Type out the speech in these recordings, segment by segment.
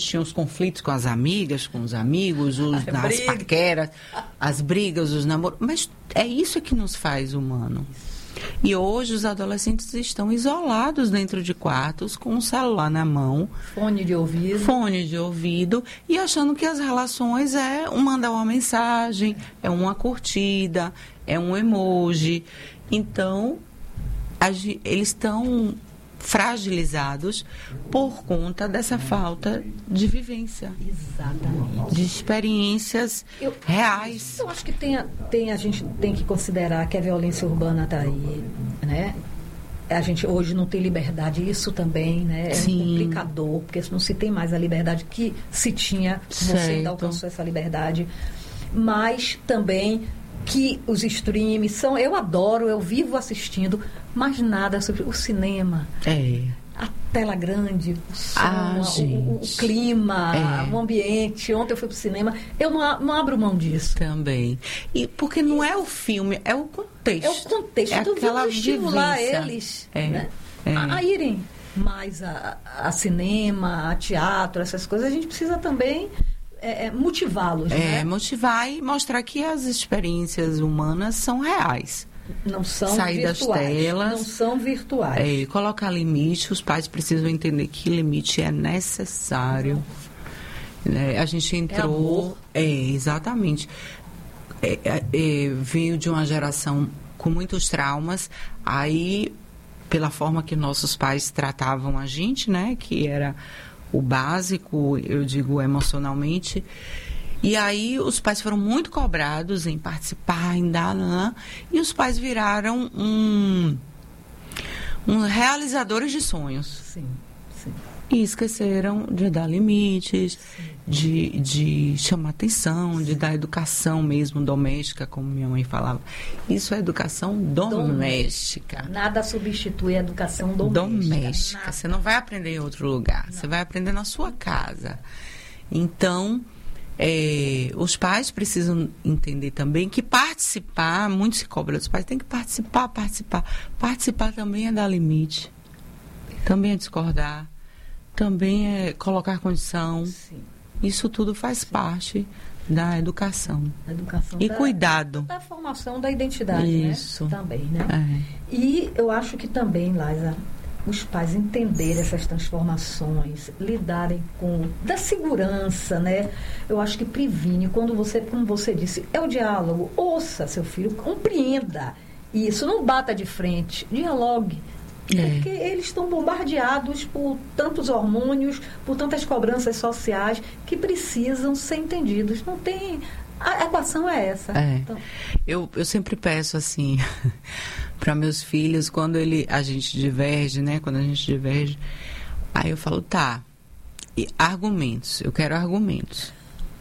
tinha os conflitos com as amigas, com os amigos, as paqueras, as brigas, os namoros. Mas é isso que nos faz humano. E hoje os adolescentes estão isolados dentro de quartos, com o celular na mão. Fone de ouvido. E achando que as relações é mandar uma mensagem, é uma curtida, é um emoji. Então, eles estão fragilizados por conta dessa falta de vivência. Exatamente. De experiências reais. Eu acho que a gente tem que considerar que a violência urbana está aí, né? A gente hoje não tem liberdade, isso também, né? É um complicador, porque não se tem mais a liberdade que se tinha, você ainda alcançou essa liberdade. Mas também que os streams são, eu adoro, eu vivo assistindo, mas nada sobre o cinema. A tela grande, o som, o clima, o ambiente. Ontem eu fui pro cinema, eu não abro mão disso. Também. E porque não é o filme, é o contexto. É o contexto. Então vamos estimular eles né? A irem mais a cinema, a teatro, essas coisas. A gente precisa também motivá-los. Né? Motivar e mostrar que as experiências humanas são reais. Não são sair virtuais. Das telas. Não são virtuais. Colocar limite, os pais precisam entender que limite é necessário. A gente entrou... exatamente. Veio de uma geração com muitos traumas, aí, pela forma que nossos pais tratavam a gente, né, que era o básico, eu digo emocionalmente. E aí os pais foram muito cobrados em participar, em dar, e os pais viraram realizadores de sonhos. Sim. E esqueceram de dar limites, de chamar atenção, de dar educação mesmo doméstica, como minha mãe falava. Isso é educação doméstica. Nada substitui a educação doméstica. Você não vai aprender em outro lugar, você vai aprender na sua casa. Então... os pais precisam entender também que participar, muito se cobra dos pais, tem que participar. Participar também é dar limite, também é discordar, também é colocar condição. Sim. Isso tudo faz parte da educação. E cuidado. Da formação da identidade, isso. Né? Também, né? E eu acho que também, Laísa, os pais entenderem essas transformações, lidarem com da segurança, né? Eu acho que previne, como você disse, é o diálogo. Ouça seu filho, compreenda isso, não bata de frente, dialogue. Porque eles estão bombardeados por tantos hormônios, por tantas cobranças sociais que precisam ser entendidos. Não tem... A equação é essa. Então... Eu sempre peço assim para meus filhos, quando a gente diverge, né? Quando a gente diverge, aí eu falo, argumentos, eu quero argumentos.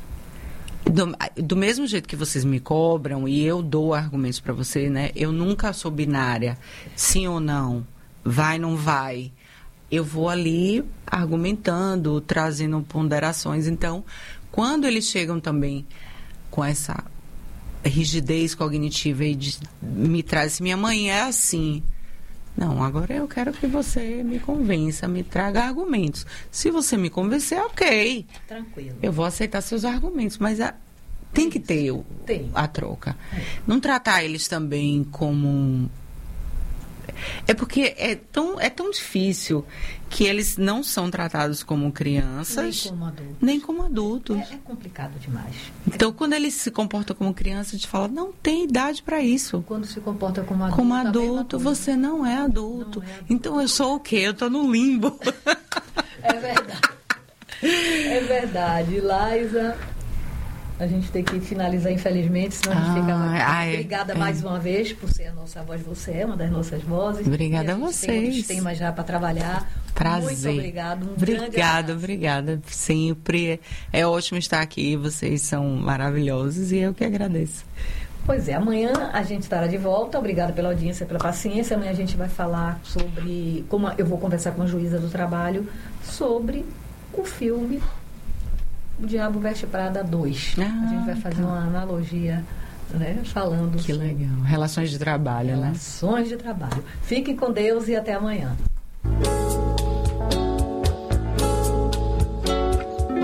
Do mesmo jeito que vocês me cobram e eu dou argumentos para você, né? Eu nunca sou binária, sim ou não, vai, não vai. Eu vou ali argumentando, trazendo ponderações. Então, quando eles chegam também com essa rigidez cognitiva e me traz assim, minha mãe é assim. Não, agora eu quero que você me convença, me traga argumentos. Se você me convencer, ok. Tranquilo. Eu vou aceitar seus argumentos, mas tem que ter a troca. Não tratar eles também como... É porque é tão difícil que eles não são tratados como crianças, nem como adultos. É complicado demais. Então, quando eles se comportam como criança, a gente fala, não tem idade para isso. Quando se comporta como adulto... Como adulto, você não é adulto. Então, eu sou o quê? Eu estou no limbo. É verdade. É verdade. Laísa... A gente tem que finalizar, infelizmente, senão a gente fica mais... Obrigada mais uma vez por ser a nossa voz. Você é uma das nossas vozes. Obrigada a vocês. Tem outros temas já para trabalhar. Prazer. Muito obrigado. Obrigada. Sempre é ótimo estar aqui. Vocês são maravilhosos e eu que agradeço. Pois é, amanhã a gente estará de volta. Obrigada pela audiência, pela paciência. Amanhã a gente vai falar sobre... eu vou conversar com a juíza do trabalho sobre o filme... O Diabo Veste Prada 2. A gente vai fazer uma analogia, né, falando que sobre... legal. Relações de trabalho, Relações de trabalho. Fiquem com Deus e até amanhã.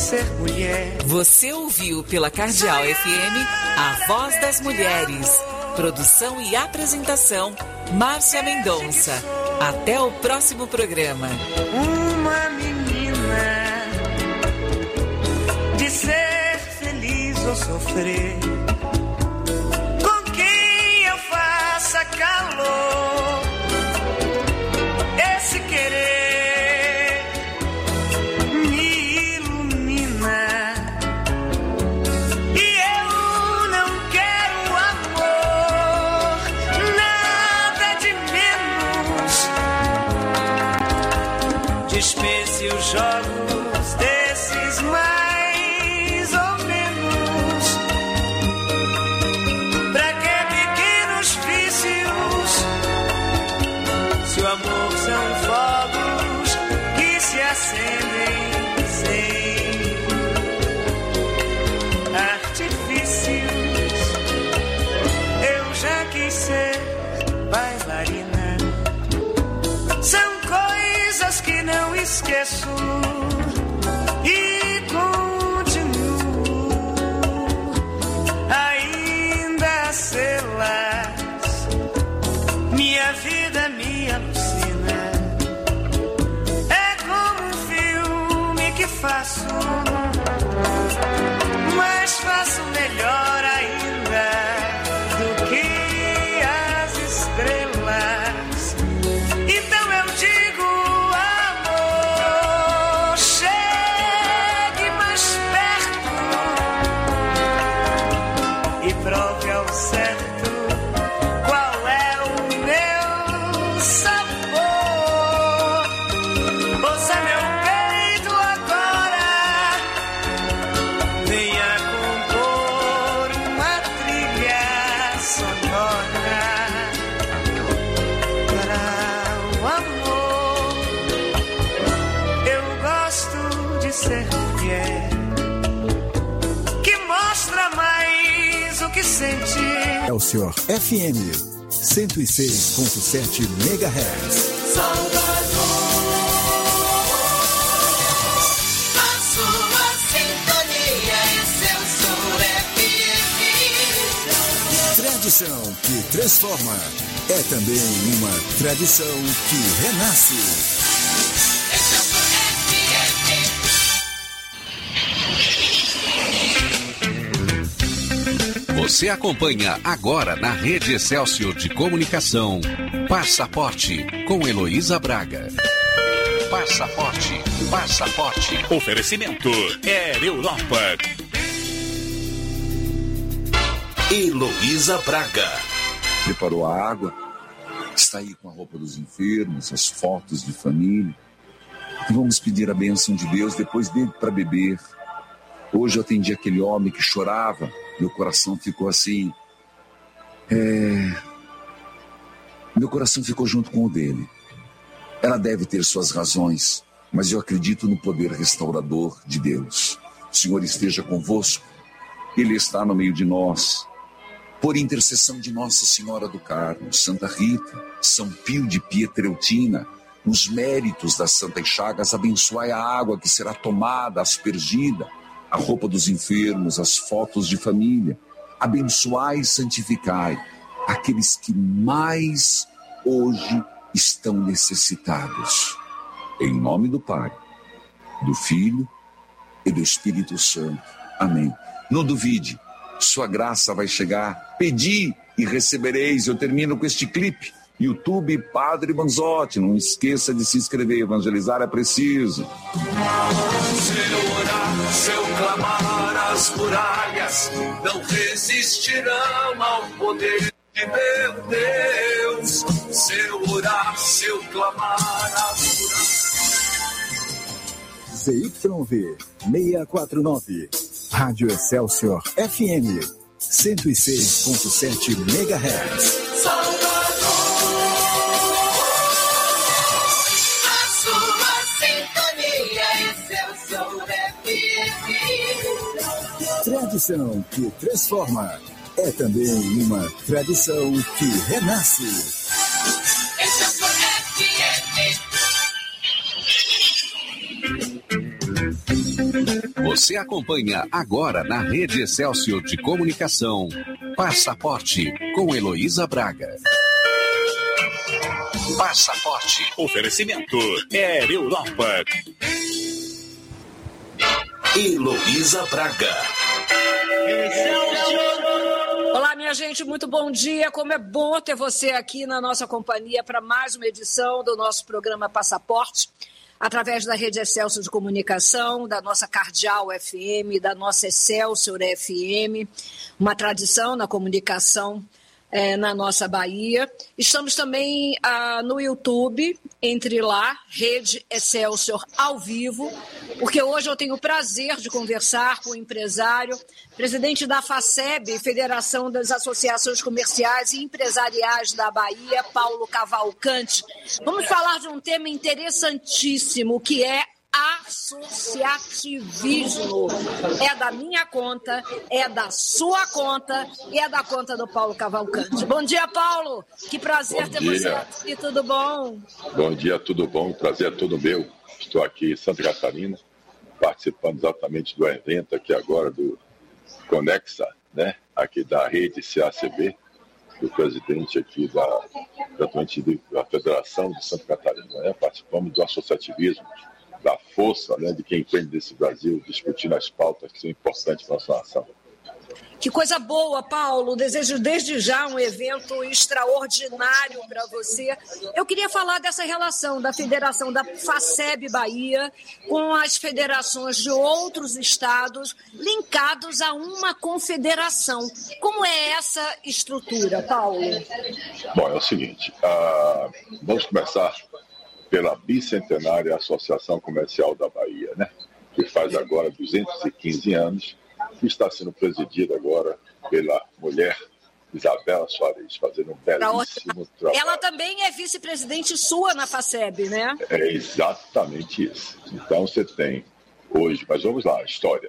ser mulher. Você ouviu pela Cardeal FM A Voz das Mulheres. Produção e apresentação, Márcia Mendonça. Até o próximo programa. Uma menina de ser feliz ou sofrer, com quem eu faça calor, esse querer me ilumina. E eu não quero amor, nada de menos. Dispense os jogos desses mais ou menos. Pra que pequenos vícios, se o amor são fogos que se acendem sem artifícios. Eu já quis ser bailarina. São coisas que não esqueço e continuo ainda a sê-las. Minha vida me alucina. É como um filme que faço, mas faço melhor ainda do que as estrelas. Então eu digo, amor, chegue mais perto e prove ao certo qual é o meu sabor. Ouça meu peito agora, venha compor uma trilha sonora para o amor. Eu gosto de ser mulher que mostra mais o que sente. Excelsior FM 106.7 MHz. A sua sintonia Excelsior FM. Tradição que transforma é também uma tradição que renasce. Você acompanha agora na Rede Excelsior de Comunicação, Passaporte, com Heloísa Braga. Passaporte. Oferecimento Air Europa. Heloísa Braga. Preparou a água, está aí com a roupa dos enfermos, as fotos de família. E vamos pedir a bênção de Deus depois dele para beber. Hoje eu atendi aquele homem que chorava, meu coração ficou assim. Meu coração ficou junto com o dele. Ela deve ter suas razões, mas eu acredito no poder restaurador de Deus. O Senhor esteja convosco, Ele está no meio de nós. Por intercessão de Nossa Senhora do Carmo, Santa Rita, São Pio de Pietreutina, nos méritos das Santas Chagas, abençoai a água que será tomada, aspergida, a roupa dos enfermos, as fotos de família. Abençoai e santificai aqueles que mais hoje estão necessitados. Em nome do Pai, do Filho e do Espírito Santo. Amém. Não duvide, sua graça vai chegar. Pedi e recebereis. Eu termino com este clipe. YouTube Padre Manzotti. Não esqueça de se inscrever. Evangelizar é preciso. Seu orar, seu clamar, as muralhas não resistirão ao poder de meu Deus. Seu orar, seu clamar, as muralhas. ZYV 649, Rádio Excelsior FM 106.7 MHz. Tradição que transforma é também uma tradição que renasce. Você acompanha agora na Rede Excelsior de Comunicação, Passaporte, com Heloísa Braga. Passaporte. Oferecimento Air Europa. Heloísa Braga. Olá, minha gente, muito bom dia. Como é bom ter você aqui na nossa companhia para mais uma edição do nosso programa Passaporte, através da Rede Excelsior de Comunicação, da nossa Cardeal FM, da nossa Excelsior FM, uma tradição na comunicação na nossa Bahia. Estamos também no YouTube, entre lá, Rede Excelsior ao vivo, porque hoje eu tenho o prazer de conversar com o empresário, presidente da FACEB, Federação das Associações Comerciais e Empresariais da Bahia, Paulo Cavalcante. Vamos falar de um tema interessantíssimo, que é associativismo. É da minha conta, é da sua conta e é da conta do Paulo Cavalcante. Bom dia, Paulo. Que prazer ter você aqui. Tudo bom? Bom dia, tudo bom. Prazer é todo meu. Estou aqui em Santa Catarina, participando exatamente do evento aqui agora do Conexa, né? Aqui da rede CACB, do presidente aqui da Federação de Santa Catarina, né? Participamos do associativismo, da força, né, de quem empreende desse Brasil, discutindo as pautas que são importantes para a nossa nação. Que coisa boa, Paulo. Desejo desde já um evento extraordinário para você. Eu queria falar dessa relação da Federação da FACEB Bahia com as federações de outros estados linkados a uma confederação. Como é essa estrutura, Paulo? Bom, é o seguinte, vamos começar pela bicentenária Associação Comercial da Bahia, né? Que faz agora 215 anos, que está sendo presidida agora pela mulher Isabela Soares, fazendo um belíssimo trabalho. Ela também é vice-presidente sua na FACEB, né? É exatamente isso. Então você tem hoje, mas vamos lá, a história.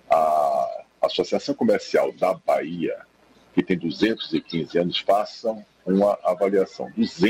A Associação Comercial da Bahia, que tem 215 anos, façam uma avaliação,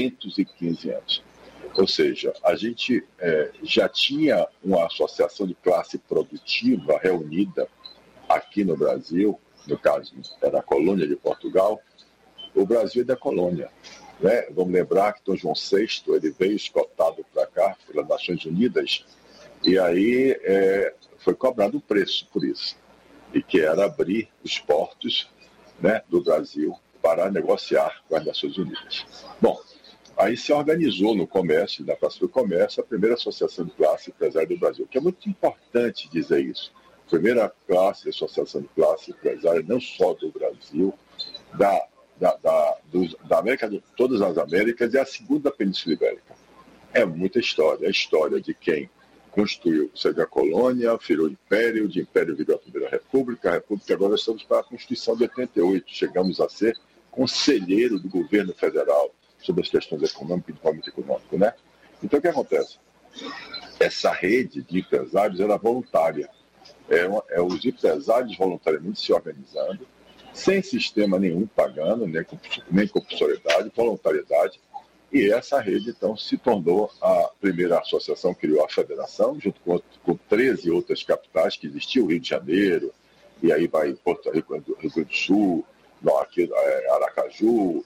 215 anos. Ou seja, a gente já tinha uma associação de classe produtiva reunida aqui no Brasil, no caso era a colônia de Portugal. O Brasil é da colônia, né? Vamos lembrar que Dom João VI ele veio escoltado para cá pelas Nações Unidas e aí foi cobrado um preço por isso, e que era abrir os portos, né, do Brasil para negociar com as Nações Unidas. Bom, aí se organizou no comércio, na Praça do Comércio, a primeira associação de classe empresária do Brasil, que é muito importante dizer isso. Primeira classe, associação de classe empresária, não só do Brasil, da América, de todas as Américas, e a segunda Península Ibérica. É muita história. É a história de quem construiu, seja a colônia, virou império, de império virou a Primeira República, a República agora estamos para a Constituição de 88. Chegamos a ser conselheiro do governo federal sobre as questões econômicas e desenvolvimento econômico, né? Então, o que acontece? Essa rede de empresários era voluntária. Os empresários voluntariamente se organizando, sem sistema nenhum pagando, nem compulsoriedade, voluntariedade. E essa rede, então, se tornou a primeira associação, criou a federação, junto com 13 outras capitais que existiam, Rio de Janeiro, e aí vai Porto Rico, Rio Grande do Sul, aqui, Aracaju,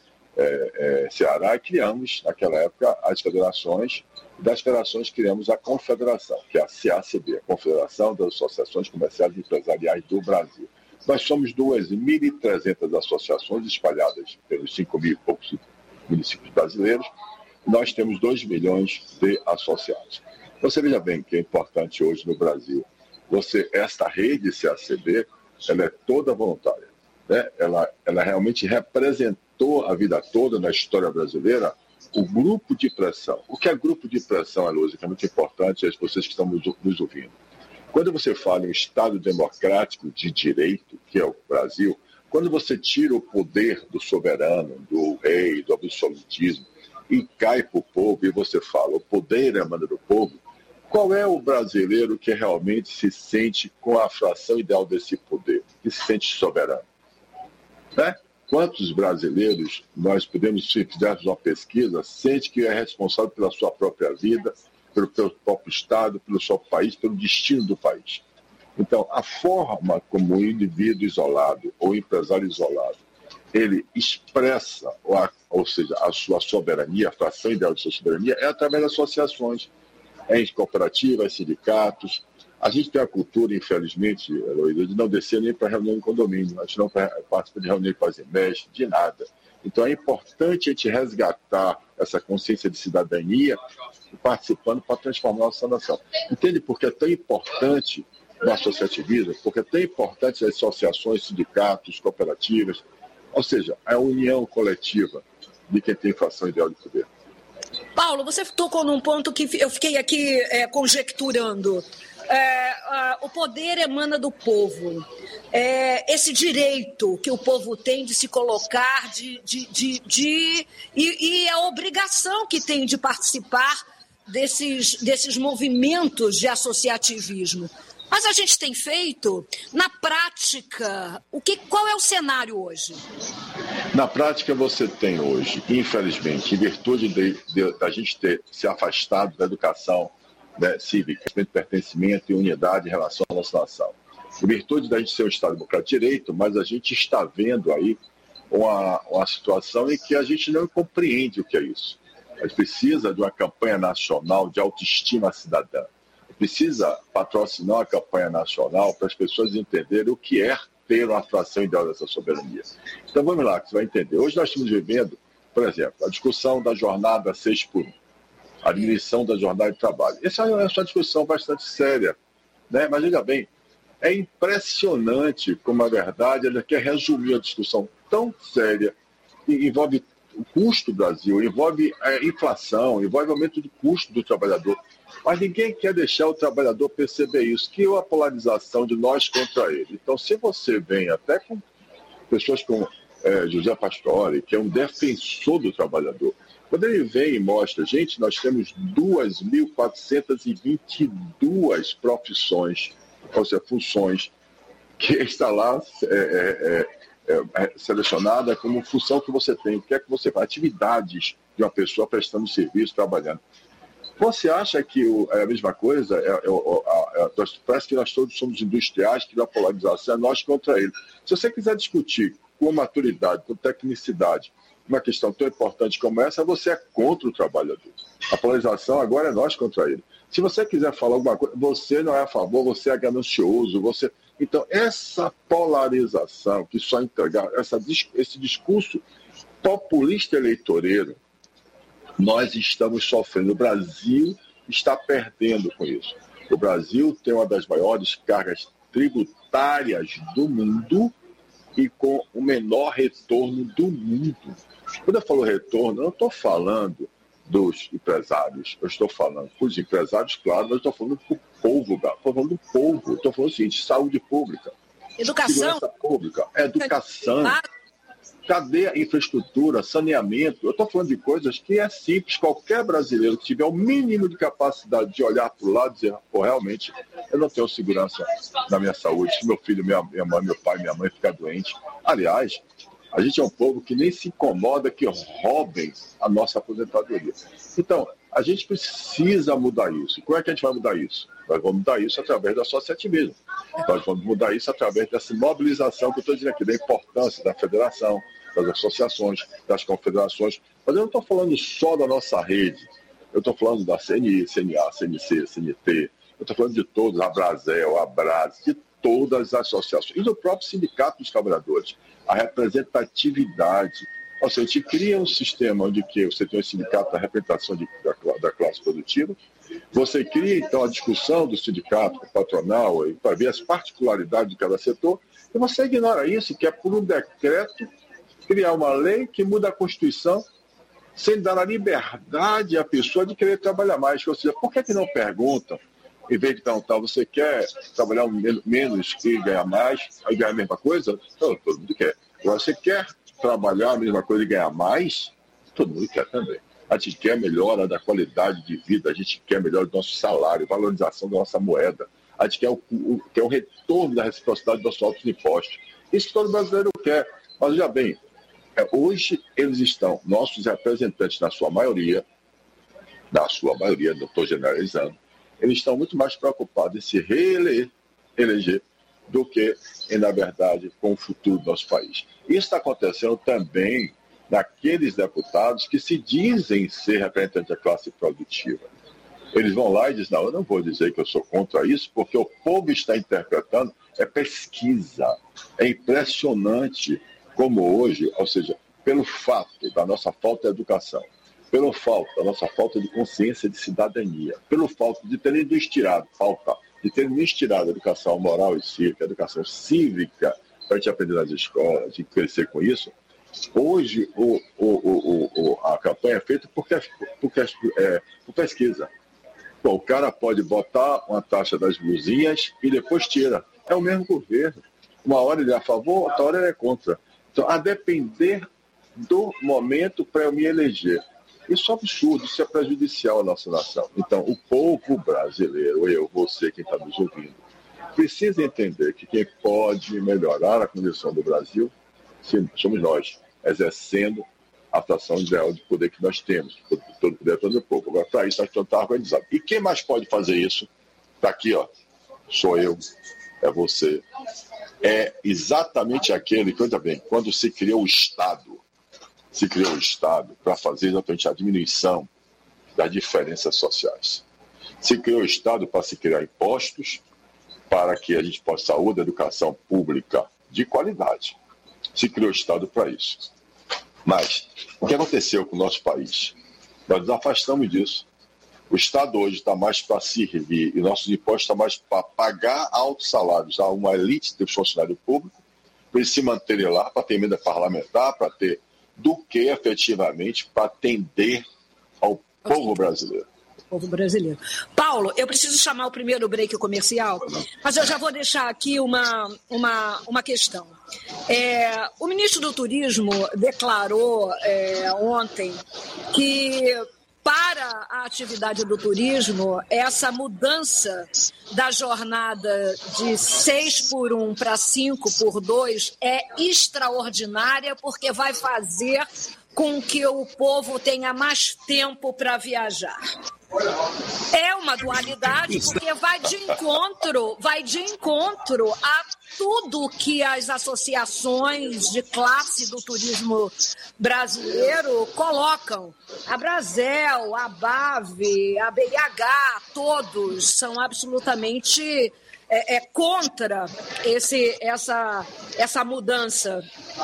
Ceará, e criamos, naquela época, as federações. Das federações criamos a Confederação, que é a CACB, a Confederação das Associações Comerciais e Empresariais do Brasil. Nós somos 2.300 associações espalhadas pelos 5.000 e poucos municípios brasileiros. Nós temos 2 milhões de associados. Você veja bem que é importante hoje no Brasil. Esta rede CACB, ela é toda voluntária, né? Ela realmente representou a vida toda na história brasileira o grupo de pressão. O que é grupo de pressão, Heloísa, que é muito importante, as pessoas que estão nos ouvindo. Quando você fala em Estado democrático de direito, que é o Brasil, quando você tira o poder do soberano, do rei, do absolutismo, e cai para o povo, e você fala, o poder emana do povo, qual é o brasileiro que realmente se sente com a fração ideal desse poder, que se sente soberano? Né? Quantos brasileiros nós podemos, se fizermos uma pesquisa, sente que é responsável pela sua própria vida, pelo próprio Estado, pelo seu país, pelo destino do país? Então, a forma como o indivíduo isolado ou o empresário isolado, ele expressa, ou seja, a sua soberania, a fração ideal de sua soberania, é através das associações, em cooperativas, sindicatos. A gente tem a cultura, infelizmente, Heloísa, de não descer nem para reunião em condomínio, a gente não participa de reunião com as EMES, de nada. Então é importante a gente resgatar essa consciência de cidadania participando para transformar a nossa nação. Entende por que é tão importante o associativismo? Porque é tão importante as associações, sindicatos, cooperativas, ou seja, a união coletiva de quem tem fração ideal de poder. Paulo, você tocou num ponto que eu fiquei aqui conjecturando. O poder emana do povo. Esse direito que o povo tem de se colocar e a obrigação que tem de participar desses movimentos de associativismo. Mas a gente tem feito, na prática, qual é o cenário hoje? Na prática, você tem hoje, infelizmente, em virtude da gente ter se afastado da educação, né, cívica, de pertencimento e unidade em relação à nossa nação. Em virtude da gente ser um Estado democrático de direito, mas a gente está vendo aí uma situação em que a gente não compreende o que é isso. A gente precisa de uma campanha nacional de autoestima cidadã. Precisa patrocinar uma campanha nacional para as pessoas entenderem o que é ter uma fração ideal dessa soberania. Então vamos lá, que você vai entender. Hoje nós estamos vivendo, por exemplo, a discussão da jornada 6x1, a diminuição da jornada de trabalho. Essa é uma discussão bastante séria, né? Mas veja bem, é impressionante como a verdade ela quer resumir a discussão tão séria, que envolve o custo do Brasil, envolve a inflação, envolve o aumento do custo do trabalhador. Mas ninguém quer deixar o trabalhador perceber isso, que é a polarização de nós contra ele. Então, se você vem até com pessoas como José Pastore, que é um defensor do trabalhador, quando ele vem e mostra, gente, nós temos 2.422 profissões, ou seja, funções, que está lá selecionada como função que você tem, o que é que você faz, atividades de uma pessoa prestando serviço, trabalhando. Você acha que é a mesma coisa? Parece que nós todos somos industriais, que a polarização é nós contra ele. Se você quiser discutir com maturidade, com tecnicidade, uma questão tão importante como essa, você é contra o trabalhador. A polarização agora é nós contra ele. Se você quiser falar alguma coisa, você não é a favor, você é ganancioso, você... Então, essa polarização que só entregar, esse discurso populista eleitoreiro, nós estamos sofrendo. O Brasil está perdendo com isso. O Brasil tem uma das maiores cargas tributárias do mundo e com o menor retorno do mundo. Quando eu falo retorno, eu não estou falando dos empresários, eu estou falando dos empresários, claro, mas eu estou falando do povo, estou falando do povo, estou falando o seguinte, saúde pública, educação, segurança pública, educação, cadeia, infraestrutura, saneamento. Eu estou falando de coisas que é simples, qualquer brasileiro que tiver o mínimo de capacidade de olhar para o lado e dizer, pô, realmente, eu não tenho segurança na minha saúde, se meu filho, minha mãe, meu pai, minha mãe ficar doente. Aliás, a gente é um povo que nem se incomoda que roubem a nossa aposentadoria. Então, a gente precisa mudar isso. Como é que a gente vai mudar isso? Nós vamos mudar isso através do associativismo. Nós vamos mudar isso através dessa mobilização que eu estou dizendo aqui, da importância da federação, das associações, das confederações. Mas eu não estou falando só da nossa rede. Eu estou falando da CNI, CNA, CNC, CNT. Eu estou falando de todos, a Brasel, a Brás, de todas as associações. E do próprio Sindicato dos Trabalhadores. A representatividade. Ou seja, a gente cria um sistema onde que você tem o sindicato da representação da classe produtiva, você cria, então, a discussão do sindicato, do patronal, para ver as particularidades de cada setor, e você ignora isso, que é por um decreto criar uma lei que muda a Constituição sem dar a liberdade à pessoa de querer trabalhar mais. Ou seja, por que não perguntam, em vez de perguntar, você quer trabalhar menos e ganhar mais, aí ganhar a mesma coisa? Então, todo mundo quer. Agora, você quer trabalhar a mesma coisa e ganhar mais? Todo mundo quer também. A gente quer melhora da qualidade de vida, a gente quer melhora do nosso salário, valorização da nossa moeda, a gente quer o retorno da reciprocidade dos nossos impostos. Isso todo brasileiro quer. Mas, veja bem, hoje eles estão, nossos representantes, na sua maioria, não estou generalizando, eles estão muito mais preocupados em se reeleger eleger do que, na verdade, com o futuro do nosso país. Isso está acontecendo também naqueles deputados que se dizem ser representantes da classe produtiva. Eles vão lá e dizem, não, eu não vou dizer que eu sou contra isso, porque o povo está interpretando, é pesquisa. É impressionante como hoje, ou seja, pelo fato da nossa falta de educação, pelo fato da nossa falta de consciência de cidadania, pelo fato de terem estirado a educação moral e cívica, a educação cívica, para a gente aprender nas escolas e crescer com isso, hoje a campanha é feita por pesquisa. Bom, o cara pode botar uma taxa das blusinhas e depois tira. É o mesmo governo. Uma hora ele é a favor, outra hora ele é contra. Então, a depender do momento para eu me eleger. Isso é absurdo, isso é prejudicial à nossa nação. Então, o povo brasileiro, eu, você, quem está nos ouvindo, precisa entender que quem pode melhorar a condição do Brasil somos nós, exercendo a atração ideal de poder que nós temos. Todo poder, todo o povo. Agora, para isso, nós temos que estar organizados. E quem mais pode fazer isso? Está aqui, ó. Sou eu, é você. É exatamente aquele que, olha bem, quando se criou o Estado para fazer exatamente a diminuição das diferenças sociais. Se criou o Estado para se criar impostos, para que a gente possa saúde, educação pública de qualidade. Se criou o Estado para isso. Mas o que aconteceu com o nosso país? Nós nos afastamos disso. O Estado hoje está mais para servir e nossos impostos estão mais para pagar altos salários a uma elite de funcionário público, para eles se manterem lá, para ter emenda parlamentar, para ter do que efetivamente para atender ao povo brasileiro. Povo brasileiro. Paulo, eu preciso chamar o primeiro break comercial, mas eu já vou deixar aqui uma questão. O ministro do Turismo declarou ontem que para a atividade do turismo, essa mudança da jornada de 6 por 1 para 5 por 2 é extraordinária, porque vai fazer com que o povo tenha mais tempo para viajar. É uma dualidade, porque vai de encontro a tudo que as associações de classe do turismo brasileiro colocam. A Brasel, a BAV, a BIH, todos são absolutamente contra essa mudança.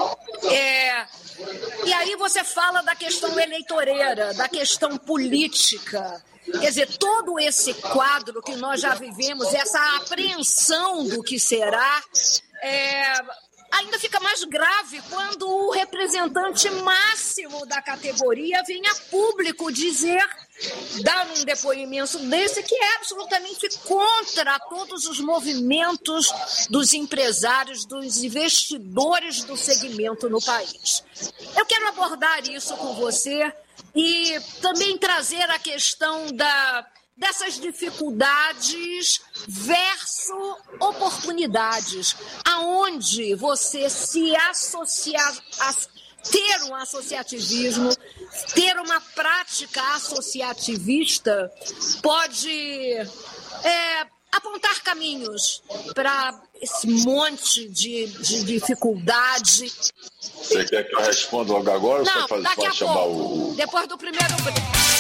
E aí você fala da questão eleitoreira, da questão política. Quer dizer, todo esse quadro que nós já vivemos, essa apreensão do que será, ainda fica mais grave quando o representante máximo da categoria vem a público dar um depoimento desse que é absolutamente contra todos os movimentos dos empresários, dos investidores do segmento no país. Eu quero abordar isso com você e também trazer a questão dessas dificuldades versus oportunidades, aonde você se associar, ter um associativismo, ter uma prática associativista pode apontar caminhos para esse monte de dificuldade. Você quer que eu responda logo agora? Não, ou você daqui a chamar pouco, depois do primeiro break.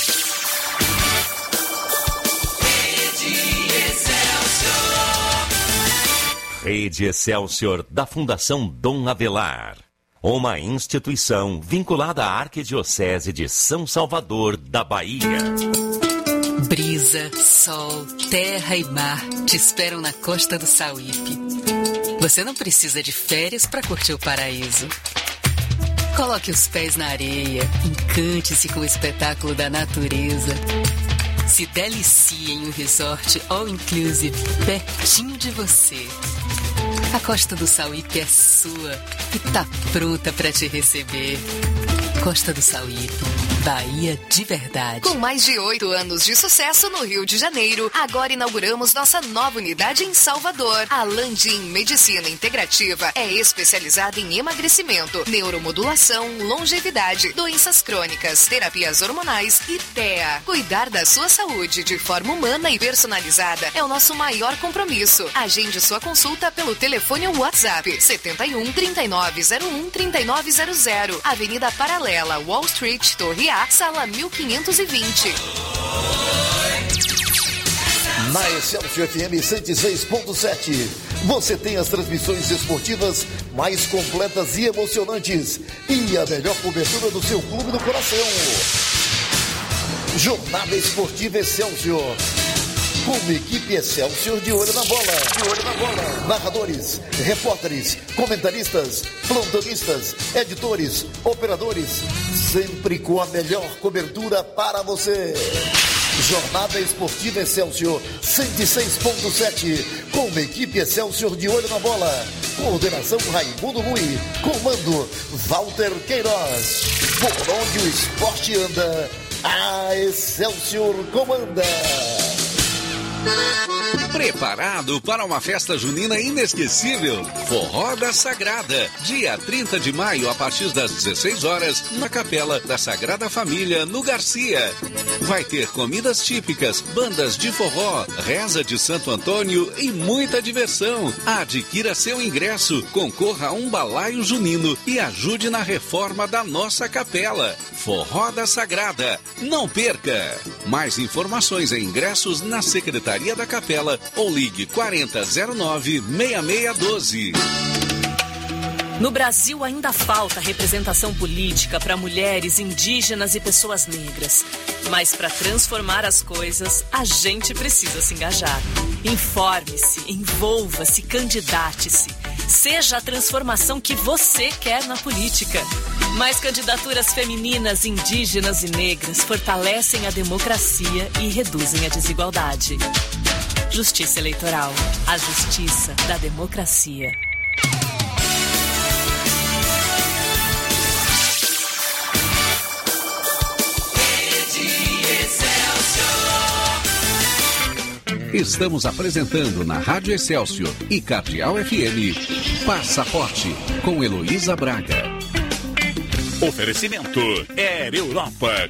Rede Excelsior da Fundação Dom Avelar. Uma instituição vinculada à Arquidiocese de São Salvador, da Bahia. Brisa, sol, terra e mar te esperam na costa do Sauípe. Você não precisa de férias para curtir o paraíso. Coloque os pés na areia, encante-se com o espetáculo da natureza. Se delicie em um resort all-inclusive pertinho de você. A Costa do Sauípe é sua e tá pronta para te receber. Costa do Sauípe, Bahia de verdade. Com mais de 8 anos de sucesso no Rio de Janeiro, agora inauguramos nossa nova unidade em Salvador. A Landim Medicina Integrativa é especializada em emagrecimento, neuromodulação, longevidade, doenças crônicas, terapias hormonais e TEA. Cuidar da sua saúde de forma humana e personalizada é o nosso maior compromisso. Agende sua consulta pelo telefone ou WhatsApp 71 3901 3900, Avenida Paralela, Wall Street, Torre A, sala 1520. Na Excelsior FM 106.7, você tem as transmissões esportivas mais completas e emocionantes e a melhor cobertura do seu clube do coração. Jornada Esportiva Excelsior. Como equipe Excelsior de olho na bola. De olho na bola. Narradores, repórteres, comentaristas, plantonistas, editores, operadores, sempre com a melhor cobertura para você. Jornada Esportiva Excelsior 106.7, com uma equipe Excelsior de olho na bola. Coordenação Raimundo Rui, comando Walter Queiroz. Por onde o esporte anda, a Excelsior comanda. Preparado para uma festa junina inesquecível? Forró da Sagrada, dia 30 de maio, a partir das 16 horas, na Capela da Sagrada Família, no Garcia. Vai ter comidas típicas, bandas de forró, reza de Santo Antônio e muita diversão. Adquira seu ingresso, concorra a um balaio junino e ajude na reforma da nossa capela. Forró da Sagrada, não perca! Mais informações e ingressos na Secretaria da Capela ou ligue 4009-6612. No Brasil ainda falta representação política para mulheres, indígenas e pessoas negras. Mas para transformar as coisas, a gente precisa se engajar. Informe-se, envolva-se, candidate-se. Seja a transformação que você quer na política. Mais candidaturas femininas, indígenas e negras fortalecem a democracia e reduzem a desigualdade. Justiça Eleitoral. A justiça da democracia. Estamos apresentando na Rádio Excelsior e Cardeal FM Passaporte, com Heloísa Braga. Oferecimento Air Europa.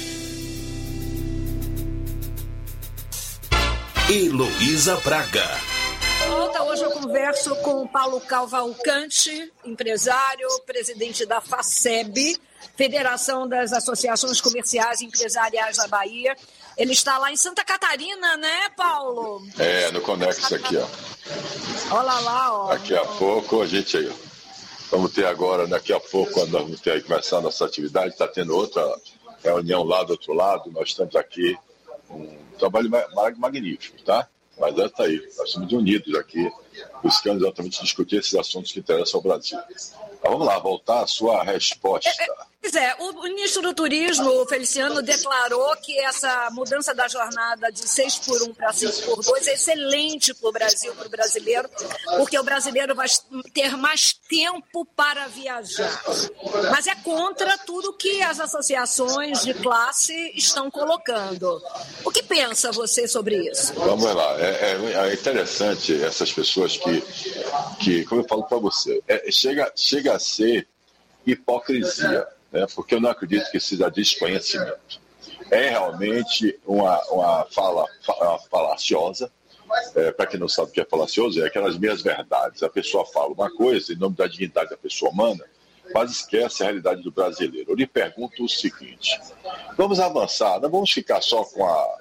Heloísa Braga. Volta, hoje eu converso com o Paulo Cavalcante, empresário, presidente da FACEB, Federação das Associações Comerciais e Empresariais da Bahia. Ele está lá em Santa Catarina, né, Paulo? É, no Conexo aqui, ó. Olha lá, ó. Daqui a pouco a gente aí, ó. Vamos ter agora, daqui a pouco, quando nós vamos ter aí começar a nossa atividade, está tendo outra reunião lá do outro lado. Nós estamos aqui, um trabalho magnífico, tá? Mas está aí, nós estamos unidos aqui, buscando exatamente discutir esses assuntos que interessam ao Brasil. Então, vamos lá, voltar à sua resposta. Pois é, o ministro do Turismo, Feliciano, declarou que essa mudança da jornada de 6x1 para 5x2 é excelente para o Brasil, para o brasileiro, porque o brasileiro vai ter mais tempo para viajar. Mas é contra tudo que as associações de classe estão colocando. O que pensa você sobre isso? Vamos lá, é interessante essas pessoas que como eu falo para você, chega a ser hipocrisia. Porque eu não acredito que seja desconhecimento. É realmente uma fala falaciosa. Para quem não sabe o que é falacioso, é aquelas meias verdades. A pessoa fala uma coisa em nome da dignidade da pessoa humana, mas esquece a realidade do brasileiro. Eu lhe pergunto o seguinte: vamos avançar, não vamos ficar só com a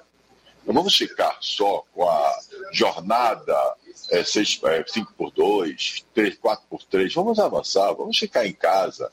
jornada 5x2, 4x3. Vamos avançar, vamos ficar em casa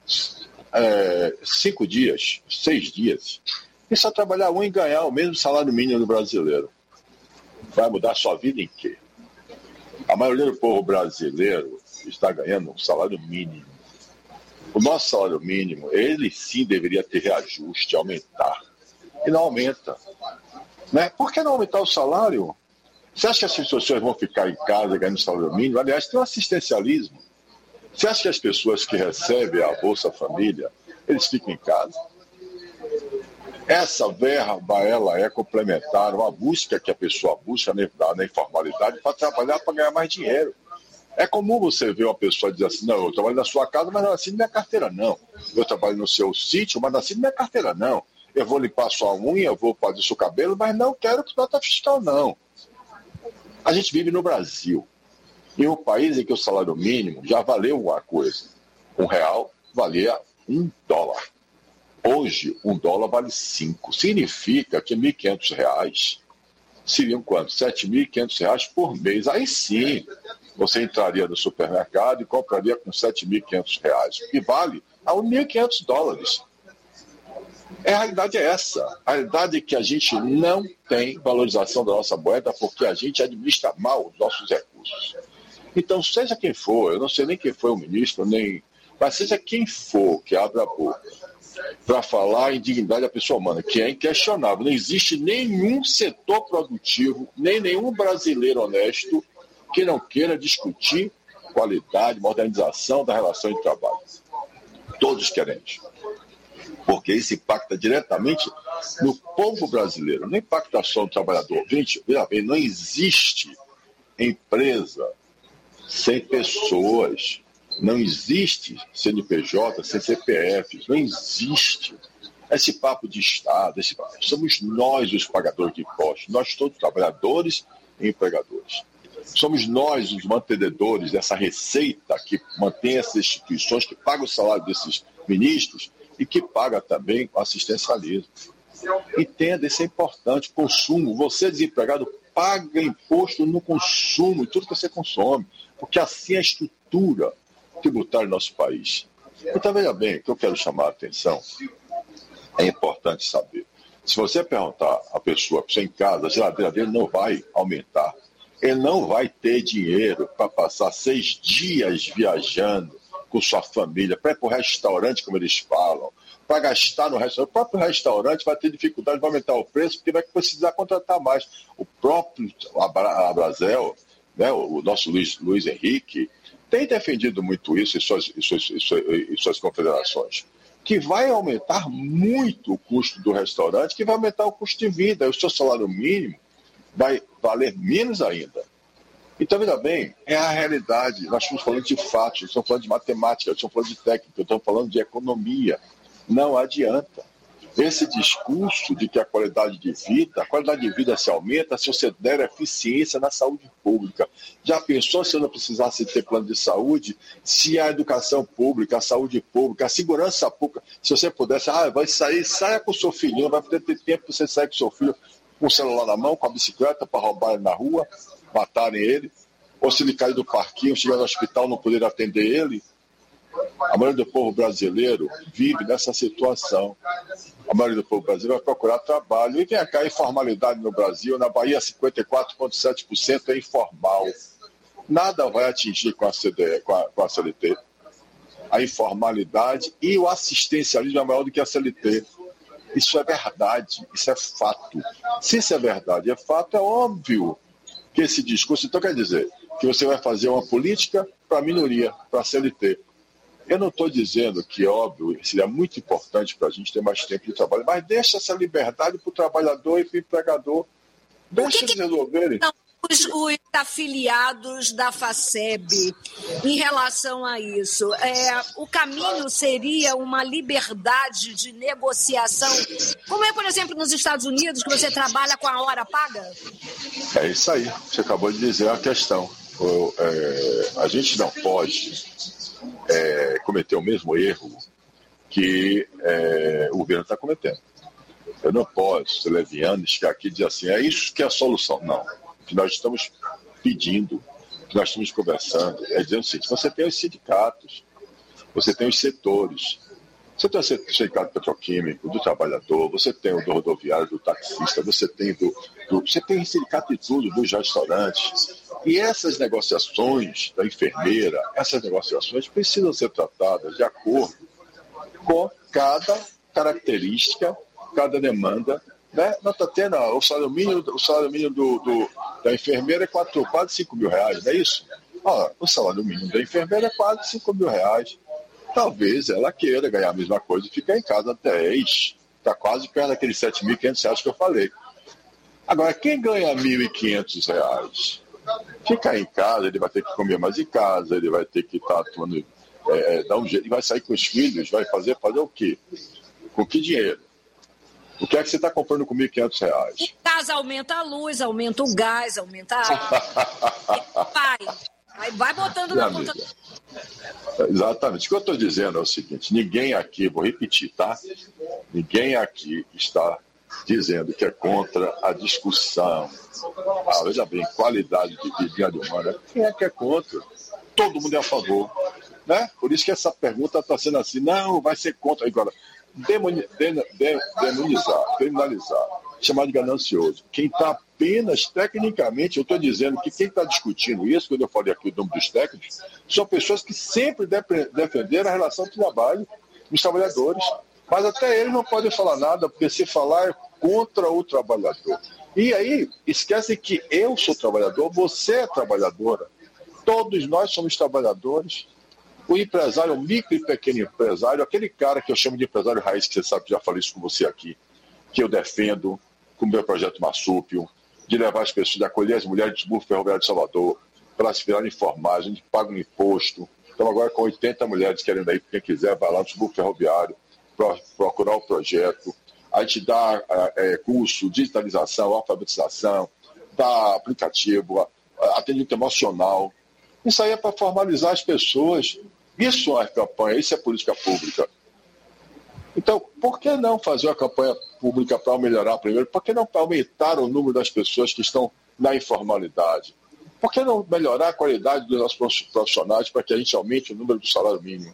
5 dias, 6 dias, e só trabalhar e ganhar o mesmo salário mínimo do brasileiro. Vai mudar a sua vida em quê? A maioria do povo brasileiro está ganhando um salário mínimo. O nosso salário mínimo, ele sim deveria ter reajuste, aumentar. E não aumenta. Né? Por que não aumentar o salário? Você acha que as pessoas vão ficar em casa ganhando salário mínimo? Aliás, tem um assistencialismo. Você acha que as pessoas que recebem a Bolsa Família, eles ficam em casa? Essa verba, ela é complementar uma busca que a pessoa busca na informalidade para trabalhar, para ganhar mais dinheiro. É comum você ver uma pessoa dizer assim, não, eu trabalho na sua casa, mas não assino minha carteira, não. Eu trabalho no seu sítio, mas não assino minha carteira, não. Eu vou limpar sua unha, eu vou fazer seu cabelo, mas não quero nota fiscal, não. A gente vive no Brasil. Em um país em que o salário mínimo já valeu alguma coisa. R$1 valia $1. Hoje, $1 vale 5. Significa que R$1.500 seriam quanto? R$7.500 por mês. Aí sim, você entraria no supermercado e compraria com R$7.500, que vale a $1.500. A realidade é essa. A realidade é que a gente não tem valorização da nossa moeda porque a gente administra mal os nossos recursos. Então, seja quem for, eu não sei nem quem foi o ministro, mas seja quem for que abra a boca para falar em dignidade da pessoa humana, que é inquestionável. Não existe nenhum setor produtivo, nem nenhum brasileiro honesto que não queira discutir qualidade, modernização da relação de trabalho. Todos queremos. Porque isso impacta diretamente no povo brasileiro, não impacta só no trabalhador. Gente, veja bem, não existe empresa sem pessoas, não existe CNPJ sem CPFs, não existe esse papo de Estado, somos nós os pagadores de impostos, nós todos trabalhadores e empregadores. Somos nós os mantenedores dessa receita que mantém essas instituições, que paga o salário desses ministros e que paga também o assistencialismo. Entenda, isso é importante. Consumo, você desempregado paga imposto no consumo, em tudo que você consome, porque assim é a estrutura tributária do nosso país. Então, veja bem, o que eu quero chamar a atenção, é importante saber. Se você perguntar à pessoa em casa, a geladeira dele não vai aumentar. Ele não vai ter dinheiro para passar 6 dias viajando com sua família, para ir para o restaurante, como eles falam, para gastar no restaurante. O próprio restaurante vai ter dificuldade de aumentar o preço, porque vai precisar contratar mais. O próprio Abrazel, né, o nosso Luiz Henrique, tem defendido muito isso em suas confederações, que vai aumentar muito o custo do restaurante, que vai aumentar o custo de vida. O seu salário mínimo vai valer menos ainda. Então, veja bem, é a realidade. Nós estamos falando de fatos, nós estamos falando de matemática, nós estamos falando de técnica, estamos falando de economia. Não adianta. Esse discurso de que a qualidade de vida se aumenta se você der eficiência na saúde pública. Já pensou se eu não precisasse ter plano de saúde, se a educação pública, a saúde pública, a segurança pública, se você pudesse, vai sair, saia com o seu filhinho, vai poder ter tempo para você sair com o seu filho com o celular na mão, com a bicicleta, para roubar ele na rua, matarem ele, ou se ele cair do parquinho, chegar no hospital, não poder atender ele. A maioria do povo brasileiro vive nessa situação. A maioria do povo brasileiro vai procurar trabalho. E vem cá, a informalidade no Brasil, na Bahia 54,7% é informal. Nada vai atingir com a CLT. A informalidade e o assistencialismo é maior do que a CLT. Isso é verdade, isso é fato. Se isso é verdade, é fato, é óbvio que esse discurso, então quer dizer que você vai fazer uma política para a minoria, para a CLT. Eu não estou dizendo que, óbvio, seria muito importante para a gente ter mais tempo de trabalho, mas deixa essa liberdade para o trabalhador e para o empregador. Deixa eles resolverem. Os afiliados da FACEB, em relação a isso, o caminho seria uma liberdade de negociação, como é, por exemplo, nos Estados Unidos, que você trabalha com a hora paga? É isso aí, você acabou de dizer a questão. A gente não pode cometer o mesmo erro que o governo está cometendo. Eu não posso ser leviano e chegar aqui e dizer assim, é isso que é a solução. Não. O que nós estamos pedindo, o que nós estamos conversando, é dizer o seguinte: você tem os sindicatos, você tem os setores, você tem o sindicato petroquímico, do trabalhador, você tem o do rodoviário, do taxista, você tem você tem sindicato de tudo, dos restaurantes. E essas negociações da enfermeira, essas negociações precisam ser tratadas de acordo com cada característica, cada demanda. Né? Nós estamos tendo o salário mínimo da enfermeira é quase 5 mil reais, não é isso? O salário mínimo da enfermeira é quase 5 mil reais. Talvez ela queira ganhar a mesma coisa e ficar em casa 10, está quase perto daqueles R$7.500 que eu falei. Agora, quem ganha R$1.500, fica em casa, ele vai ter que comer mais em casa, ele vai ter que estar atuando, dar um jeito, ele vai sair com os filhos, vai fazer o quê? Com que dinheiro? O que é que você está comprando com R$1.500? Em casa aumenta a luz, aumenta o gás, aumenta a água. Aí vai botando na conta. Exatamente. O que eu estou dizendo é o seguinte, ninguém aqui, vou repetir, tá? Ninguém aqui está dizendo que é contra a discussão. Veja bem, qualidade de vida humana. Quem é que é contra? Todo mundo é a favor. Né? Por isso que essa pergunta está sendo assim, não, vai ser contra. Agora, demonizar, criminalizar, chamar de ganancioso. Quem está apenas tecnicamente, eu estou dizendo que quem está discutindo isso, quando eu falei aqui o nome dos técnicos, são pessoas que sempre defenderam a relação de trabalho dos trabalhadores. Mas até eles não podem falar nada, porque se falar é contra o trabalhador. E aí, esquecem que eu sou trabalhador, você é trabalhadora, todos nós somos trabalhadores. O empresário, o micro e pequeno empresário, aquele cara que eu chamo de empresário raiz, que você sabe que já falei isso com você aqui, que eu defendo com o meu projeto Marsúpio, de levar as pessoas, de acolher as mulheres do subúrbio ferroviário de Salvador, para se virarem informais, a gente paga um imposto. Então agora com 80 mulheres querendo ir, quem quiser, vai lá no subúrbio ferroviário, procurar o projeto. A gente dá curso, digitalização, alfabetização, dá aplicativo, atendimento emocional. Isso aí é para formalizar as pessoas. Isso é campanha, isso é política pública. Então, por que não fazer uma campanha pública para melhorar primeiro? Por que não aumentar o número das pessoas que estão na informalidade? Por que não melhorar a qualidade dos nossos profissionais para que a gente aumente o número do salário mínimo?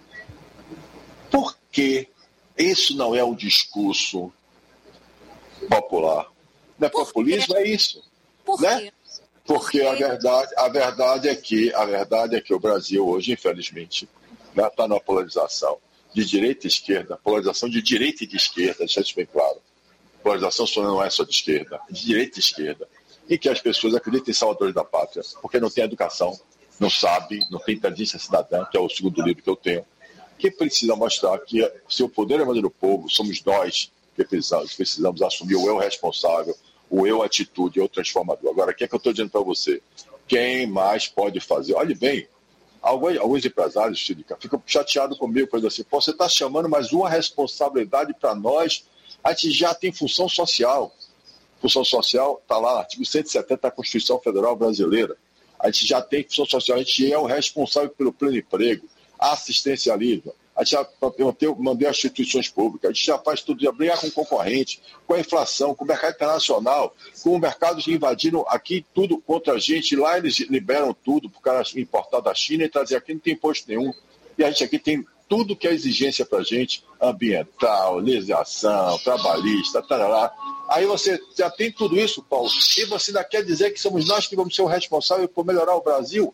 Por que isso não é um discurso popular? Não é populismo, é isso. Por né? quê? Porque a verdade é que o Brasil hoje, infelizmente, está numa polarização de direita e esquerda, polarização de direita e de esquerda, deixa isso bem claro. Polarização não é só de esquerda, de direita e esquerda. E que as pessoas acreditam em salvadores da pátria, porque não tem educação, não sabe, não tem inteligência cidadã, que é o segundo livro que eu tenho, que precisa mostrar que se o poder é do povo, somos nós que precisamos assumir o eu responsável, o eu atitude, o eu transformador. Agora, o que é que eu estou dizendo para você? Quem mais pode fazer? Olhe bem, alguns empresários ficam chateados comigo, por assim, você está chamando mais uma responsabilidade para nós, a gente já tem função social. Função social está lá, artigo 170 da Constituição Federal Brasileira. A gente já tem função social, a gente é o responsável pelo pleno emprego, assistencialismo. A gente já mandei as instituições públicas, a gente já faz tudo, já brigar com o concorrente, com a inflação, com o mercado internacional, com o mercado que invadiram aqui tudo contra a gente. Lá eles liberam tudo para o cara importar da China e trazer aqui, não tem imposto nenhum. E a gente aqui tem tudo que é exigência para a gente, ambiental, legislação, trabalhista, tarará. Aí você já tem tudo isso, Paulo, e você ainda quer dizer que somos nós que vamos ser o responsável por melhorar o Brasil?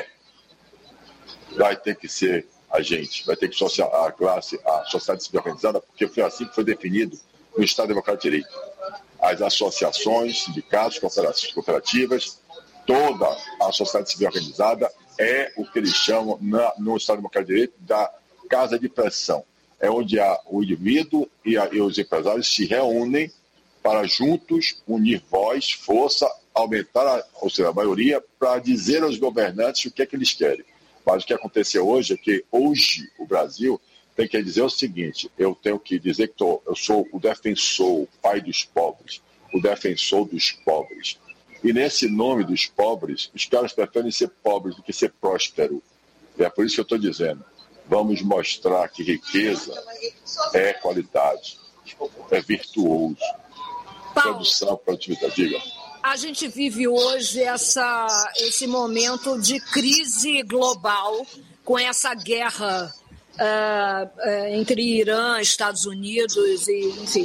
Vai ter que ser a gente, vai ter que ser a sociedade civil organizada, porque foi assim que foi definido no Estado Democrático de Direito. As associações, sindicatos, cooperativas, toda a sociedade civil organizada é o que eles chamam no Estado Democrático de Direito da casa de pressão. É onde o indivíduo e os empresários se reúnem para juntos unir voz, força, aumentar a maioria para dizer aos governantes o que é que eles querem. Mas o que aconteceu hoje é que hoje o Brasil tem que dizer o seguinte, eu tenho que dizer que eu sou o defensor, o pai dos pobres, o defensor dos pobres. E nesse nome dos pobres, os caras preferem ser pobres do que ser próspero. É por isso que eu estou dizendo, vamos mostrar que riqueza é qualidade, é virtuoso. Paulo, produção, produtividade, diga. A gente vive hoje esse momento de crise global, com essa guerra entre Irã, Estados Unidos, e, enfim.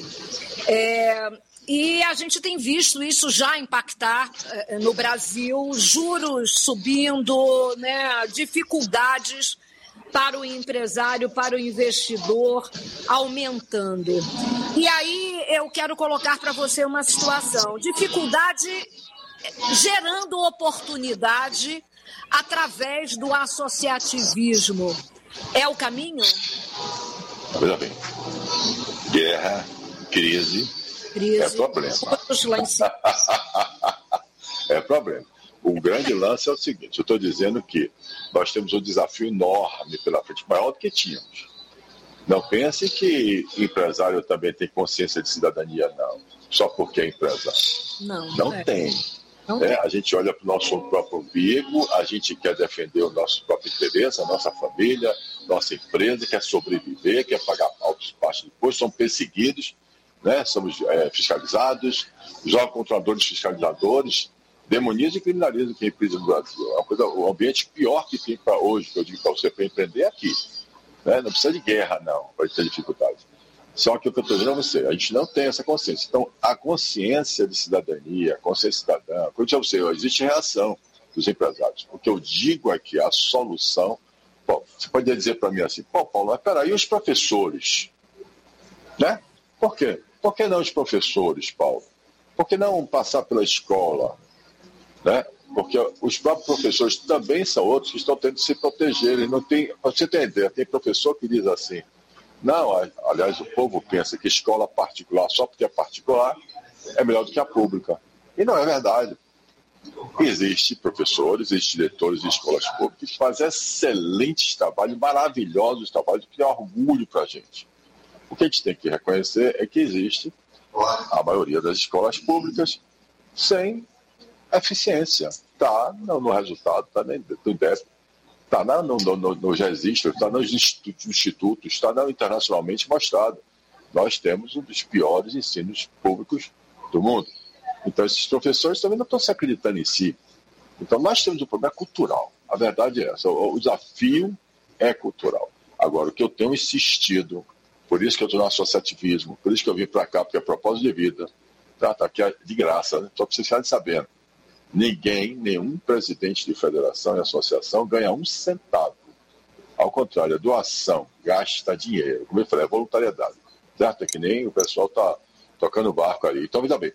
E a gente tem visto isso já impactar no Brasil, juros subindo, né, dificuldades para o empresário, para o investidor, aumentando. E aí eu quero colocar para você uma situação, dificuldade gerando oportunidade através do associativismo. É o caminho? Veja bem, guerra crise. É problema. Lá em cima. É problema. O grande lance é o seguinte, eu estou dizendo que nós temos um desafio enorme pela frente, maior do que tínhamos. Não pense que empresário também tem consciência de cidadania, não. Só porque é empresário. Não tem. A gente olha para o nosso próprio umbigo, a gente quer defender o nosso próprio interesse, a nossa família, nossa empresa, quer sobreviver, quer pagar altos passos depois, são perseguidos, né? Somos fiscalizados, jogam controladores fiscalizadores, demonizam e criminalizam quem empreende no Brasil. É uma coisa, o ambiente pior que tem para hoje, que eu digo para você, para empreender é aqui. Né? Não precisa de guerra, não, para ter dificuldade. Só que o que eu estou dizendo a você, a gente não tem essa consciência. Então, a consciência de cidadania, a consciência cidadã, como eu disse a você, existe reação dos empresários. O que eu digo é que a solução... Bom, você pode dizer para mim assim, Paulo, mas peraí, os professores? Né? Por quê? Por que não os professores, Paulo? Por que não passar pela escola? Né? Porque os próprios professores também são outros que estão tendo que se proteger. Eles não tem, para você ter ideia, tem professor que diz assim, não, aliás, o povo pensa que escola particular, só porque é particular, é melhor do que a pública. E não é verdade. Existem professores, existem diretores de escolas públicas que fazem excelentes trabalhos, maravilhosos trabalhos, que é orgulho para a gente. O que a gente tem que reconhecer é que existe a maioria das escolas públicas sem eficiência. Está no resultado, está no déficit, está nos registros, está nos institutos, está internacionalmente mostrado. Nós temos um dos piores ensinos públicos do mundo. Então, esses professores também não estão se acreditando em si. Então, nós temos um problema cultural. A verdade é essa. O desafio é cultural. Agora, o que eu tenho insistido, por isso que eu estou no associativismo, por isso que eu vim para cá, porque é propósito de vida, tá aqui de graça, né? Só para vocês ficarem sabendo. Nenhum presidente de federação e associação ganha um centavo. Ao contrário, a doação gasta dinheiro. Como eu falei, é voluntariedade. Certo? É que nem o pessoal está tocando o barco ali. Então, veja bem.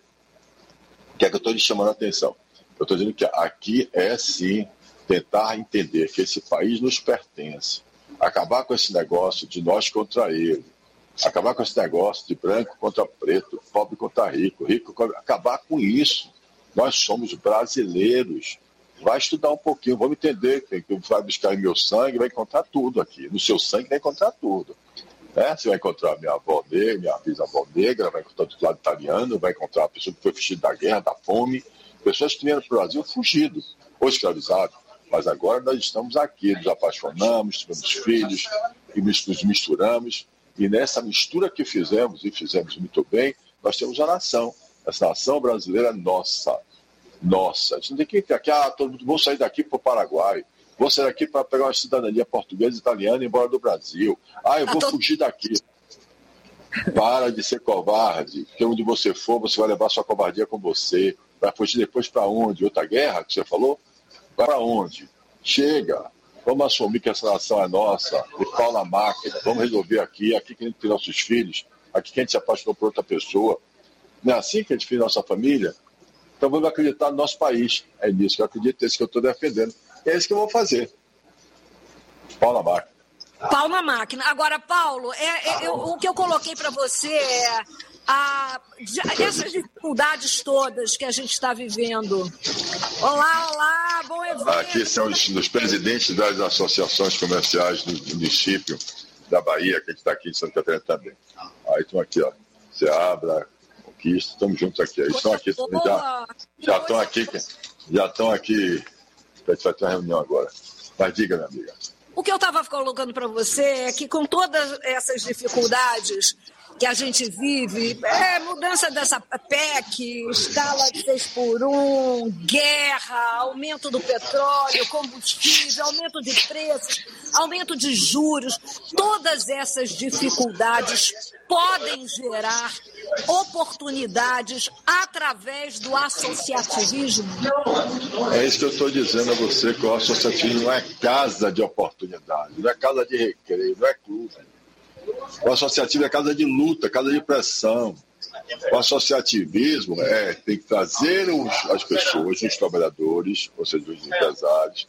O que é que eu estou lhe chamando a atenção? Eu estou dizendo que aqui é, sim, tentar entender que esse país nos pertence. Acabar com esse negócio de nós contra ele. Acabar com esse negócio de branco contra preto, pobre contra rico, acabar com isso. Nós somos brasileiros. Vai estudar um pouquinho, vamos entender que vai buscar em meu sangue, vai encontrar tudo aqui. No seu sangue vai encontrar tudo. Né? Você vai encontrar minha avó negra, minha bisavó negra, vai encontrar do lado italiano, vai encontrar a pessoa que foi fugida da guerra, da fome. Pessoas que vieram para o Brasil fugidos ou escravizados. Mas agora nós estamos aqui, nos apaixonamos, tivemos filhos e nos misturamos. E nessa mistura que fizemos, e fizemos muito bem, nós temos a nação. Essa nação brasileira é nossa. Nossa. A gente não tem que ir aqui, vou sair daqui para o Paraguai. Vou sair daqui para pegar uma cidadania portuguesa e italiana e ir embora do Brasil. Eu vou fugir daqui. Para de ser covarde. Porque onde você for, você vai levar sua covardia com você. Vai fugir depois para onde? Outra guerra que você falou? Para onde? Chega. Vamos assumir que essa nação é nossa. E pau na máquina. Vamos resolver aqui. Aqui que a gente tem nossos filhos. Aqui que a gente se apaixonou por outra pessoa. Não é assim que a gente fez nossa família? Então vamos acreditar no nosso país. É nisso que eu acredito, é isso que eu estou defendendo. E é isso que eu vou fazer. Pau na máquina. Pau na máquina. Agora, Paulo, o que eu coloquei para você é essas dificuldades todas que a gente está vivendo. Olá, bom evento. Aqui são os presidentes das associações comerciais do município da Bahia, que a gente está aqui em Santa Catarina também. Aí estão aqui, ó. Seabra, Conquista, estamos juntos aqui. Eles estão aqui, já estão aqui. A gente vai ter uma reunião agora. Mas diga, minha amiga. O que eu estava colocando para você é que com todas essas dificuldades que a gente vive, mudança dessa PEC, escala de 6x1, guerra, aumento do petróleo, combustível, aumento de preços, aumento de juros, todas essas dificuldades podem gerar oportunidades através do associativismo? É isso que eu estou dizendo a você, que o associativismo não é casa de oportunidade, não é casa de recreio, não é clube. O associativo é casa de luta, casa de pressão. O associativismo tem que trazer as pessoas, os trabalhadores, ou seja, os empresários,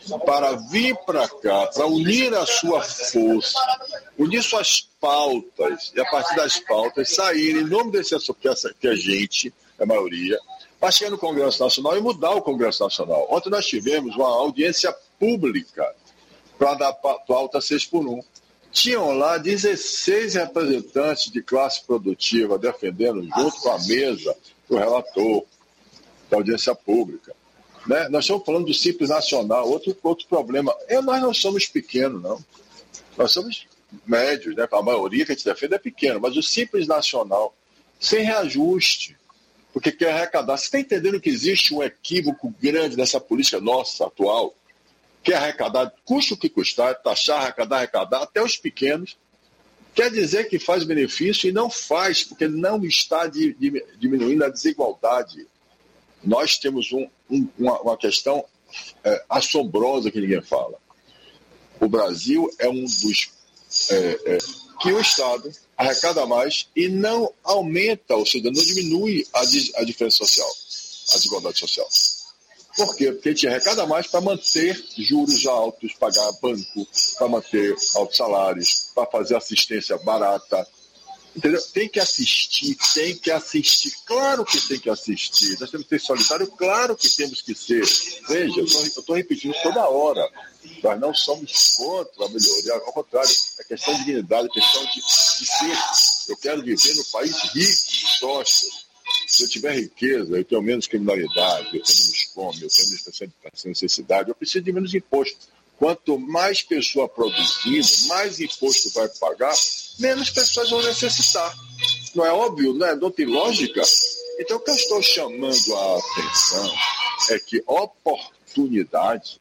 para vir para cá, para unir a sua força, unir suas pautas, e a partir das pautas sair em nome desse assunto que a gente, a maioria, para chegar no Congresso Nacional e mudar o Congresso Nacional. Ontem nós tivemos uma audiência pública para dar pauta 6x1. Tinham lá 16 representantes de classe produtiva defendendo, junto com a mesa, o relator da audiência pública. Né? Nós estamos falando do Simples Nacional, outro problema. Nós não somos pequenos, não. Nós somos médios, né? A maioria que a gente defende é pequeno, mas o Simples Nacional, sem reajuste, porque quer arrecadar. Você está entendendo que existe um equívoco grande nessa política nossa atual? Quer arrecadar, custa o que custar, taxar, arrecadar, até os pequenos. Quer dizer que faz benefício e não faz, porque não está diminuindo a desigualdade. Nós temos uma questão assombrosa que ninguém fala. O Brasil é um dos que o Estado arrecada mais e não aumenta, ou seja, não diminui a diferença social, a desigualdade social. Por quê? Porque a gente arrecada mais para manter juros altos, pagar banco, para manter altos salários, para fazer assistência barata. Entendeu? Tem que assistir. Claro que tem que assistir. Nós temos que ser solidários, claro que temos que ser. Veja, eu estou repetindo isso toda hora. Nós não somos contra a melhoria, ao contrário, é questão de dignidade, é questão de ser. Eu quero viver no país rico, próspero. Se eu tiver riqueza, eu tenho menos criminalidade, eu tenho menos fome, eu tenho menos pessoas de necessidade, eu preciso de menos imposto. Quanto mais pessoa produzindo, mais imposto vai pagar, menos pessoas vão necessitar. Não é óbvio? Não tem lógica? Então, o que eu estou chamando a atenção é que oportunidade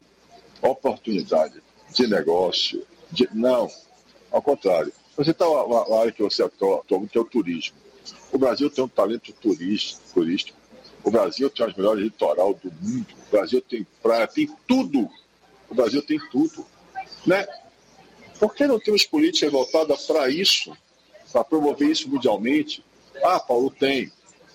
de negócio, não, ao contrário. Você está uma área que você atua, que é o turismo. O Brasil tem um talento turístico. O Brasil tem as melhores litoral do mundo. O Brasil tem praia, tem tudo. O Brasil tem tudo. Né? Por que não temos políticas voltadas para isso? Para promover isso mundialmente? Paulo, tem.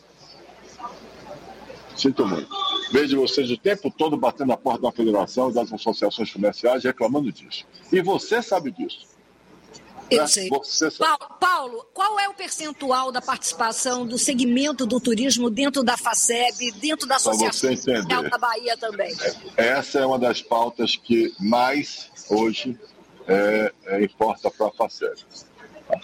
Sinto muito. Vejo vocês o tempo todo batendo na porta da federação e das associações comerciais reclamando disso. E você sabe disso. Eu sei. Paulo, qual é o percentual da participação do segmento do turismo dentro da FACEB, dentro da Associação da Bahia também? Essa é uma das pautas que mais hoje importa para a FACEB. A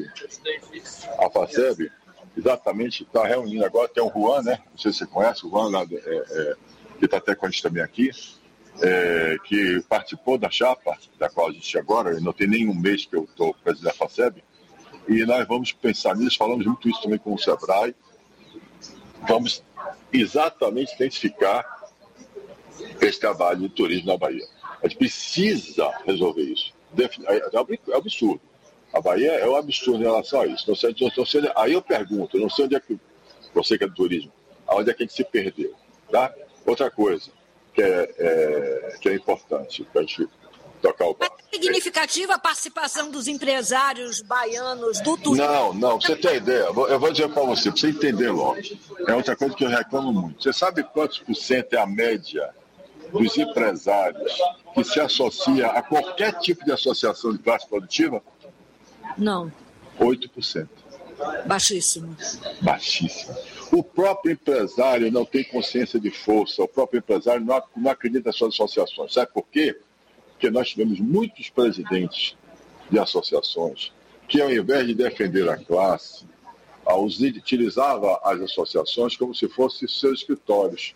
FACEB exatamente está reunindo agora, tem o Juan, né? Não sei se você conhece, o Juan, que está até com a gente também aqui. Que participou da chapa, da qual a gente agora, não tem nem um mês que eu estou presidente da FACEB, e nós vamos pensar nisso, falamos muito isso também com o SEBRAE, vamos exatamente intensificar esse trabalho de turismo na Bahia. A gente precisa resolver isso. É um absurdo. A Bahia é um absurdo em relação a isso. Aí eu pergunto, não sei onde é que você que é do turismo, aonde é que a gente se perdeu, tá? Outra coisa que é importante para a gente tocar o barco. É significativa a participação dos empresários baianos do turismo? Não, pra você ter ideia, eu vou dizer para você entender logo. É outra coisa que eu reclamo muito. Você sabe quantos % é a média dos empresários que se associa a qualquer tipo de associação de classe produtiva? Não. 8%. Baixíssimo. O próprio empresário não tem consciência de força, o próprio empresário não acredita nas suas associações. Sabe por quê? Porque nós tivemos muitos presidentes de associações que, ao invés de defender a classe, utilizava as associações como se fossem seus escritórios.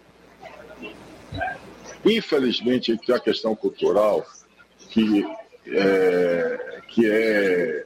Infelizmente, a gente tem a questão cultural que é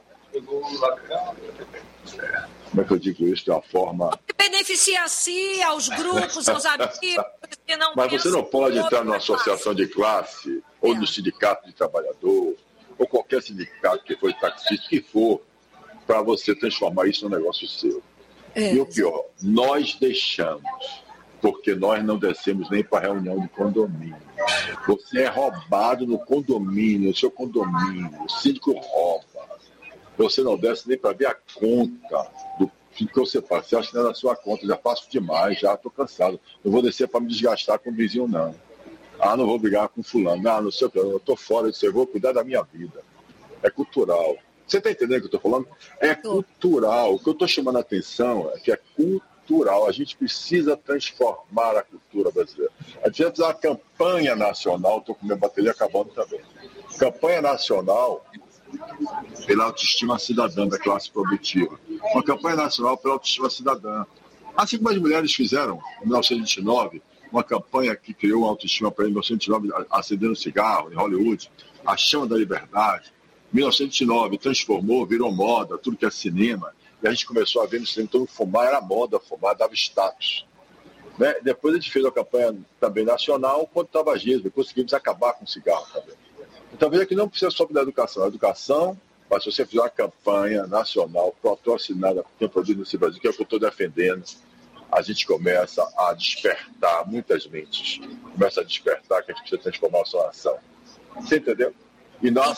como é que eu digo isso de uma forma... Beneficia a si, aos grupos, aos amigos, que não... Mas você não pode entrar numa associação de classe, ou no sindicato de trabalhador, ou qualquer sindicato que for taxista, que for, para você transformar isso num negócio seu. E o pior, nós deixamos, porque nós não descemos nem para reunião de condomínio. Você é roubado no condomínio, no seu condomínio, o síndico rouba. Você não desce nem para ver a conta do que você faz. Você acha que não é na sua conta, já passo demais, já estou cansado. Não vou descer para me desgastar com o vizinho, não. não vou brigar com fulano. Não sei o que, eu estou fora disso, eu vou cuidar da minha vida. É cultural. Você está entendendo o que eu estou falando? É cultural. O que eu estou chamando a atenção é que é cultural. A gente precisa transformar a cultura brasileira. A gente precisa uma campanha nacional, estou com minha bateria acabando também. Campanha nacional pela autoestima cidadã da classe produtiva. Uma campanha nacional pela autoestima cidadã. Assim como as mulheres fizeram, em 1929, uma campanha que criou uma autoestima para em 1929, acendendo cigarro em Hollywood, a chama da liberdade. 1909 transformou, virou moda, tudo que é cinema. E a gente começou a ver no cinema todo fumar, era moda, fumar dava status. Né? Depois a gente fez uma campanha também nacional contra o tabagismo, conseguimos acabar com o cigarro também. Então veja que não precisa só da educação. A educação, mas se você fizer uma campanha nacional patrocinada por quem produz nesse Brasil, que é o que eu estou defendendo, a gente começa a despertar muitas mentes. Começa a despertar que a gente precisa transformar a sua ação. Você entendeu? E não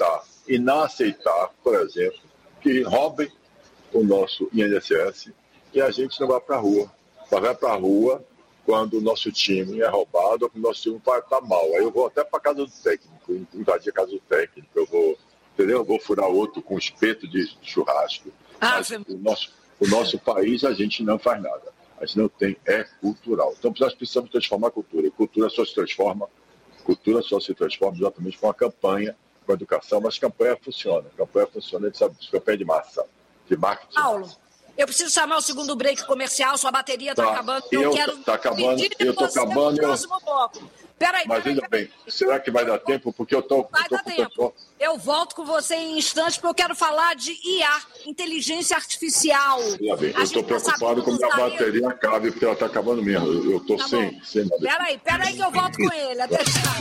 aceitar, por exemplo, que roubem o nosso INSS e a gente não vai para a rua. Mas vai para a rua quando o nosso time é roubado ou quando o nosso time está mal. Aí eu vou até para a casa do técnico, invadir a casa do técnico, eu vou, entendeu? Eu vou furar outro com espeto de churrasco. Mas o nosso país a gente não faz nada. A gente não tem, é cultural. Então nós precisamos transformar a cultura. E cultura só se transforma exatamente com a campanha, com a educação, mas campanha funciona. Campanha funciona, a gente sabe disso, campanha de massa, de marketing. Paulo, eu preciso chamar o segundo break comercial, sua bateria está acabando. Eu quero pedir eu estou acabando. No próximo bloco. Peraí, mas ainda bem, será que vai dar tempo? Porque eu estou... Vai dar tempo. Eu volto com você em instantes, porque eu quero falar de IA, inteligência artificial. Eu estou preocupado com a minha bateria acabe, porque ela está acabando mesmo. Eu estou sem... Peraí que eu volto com ele. Até já.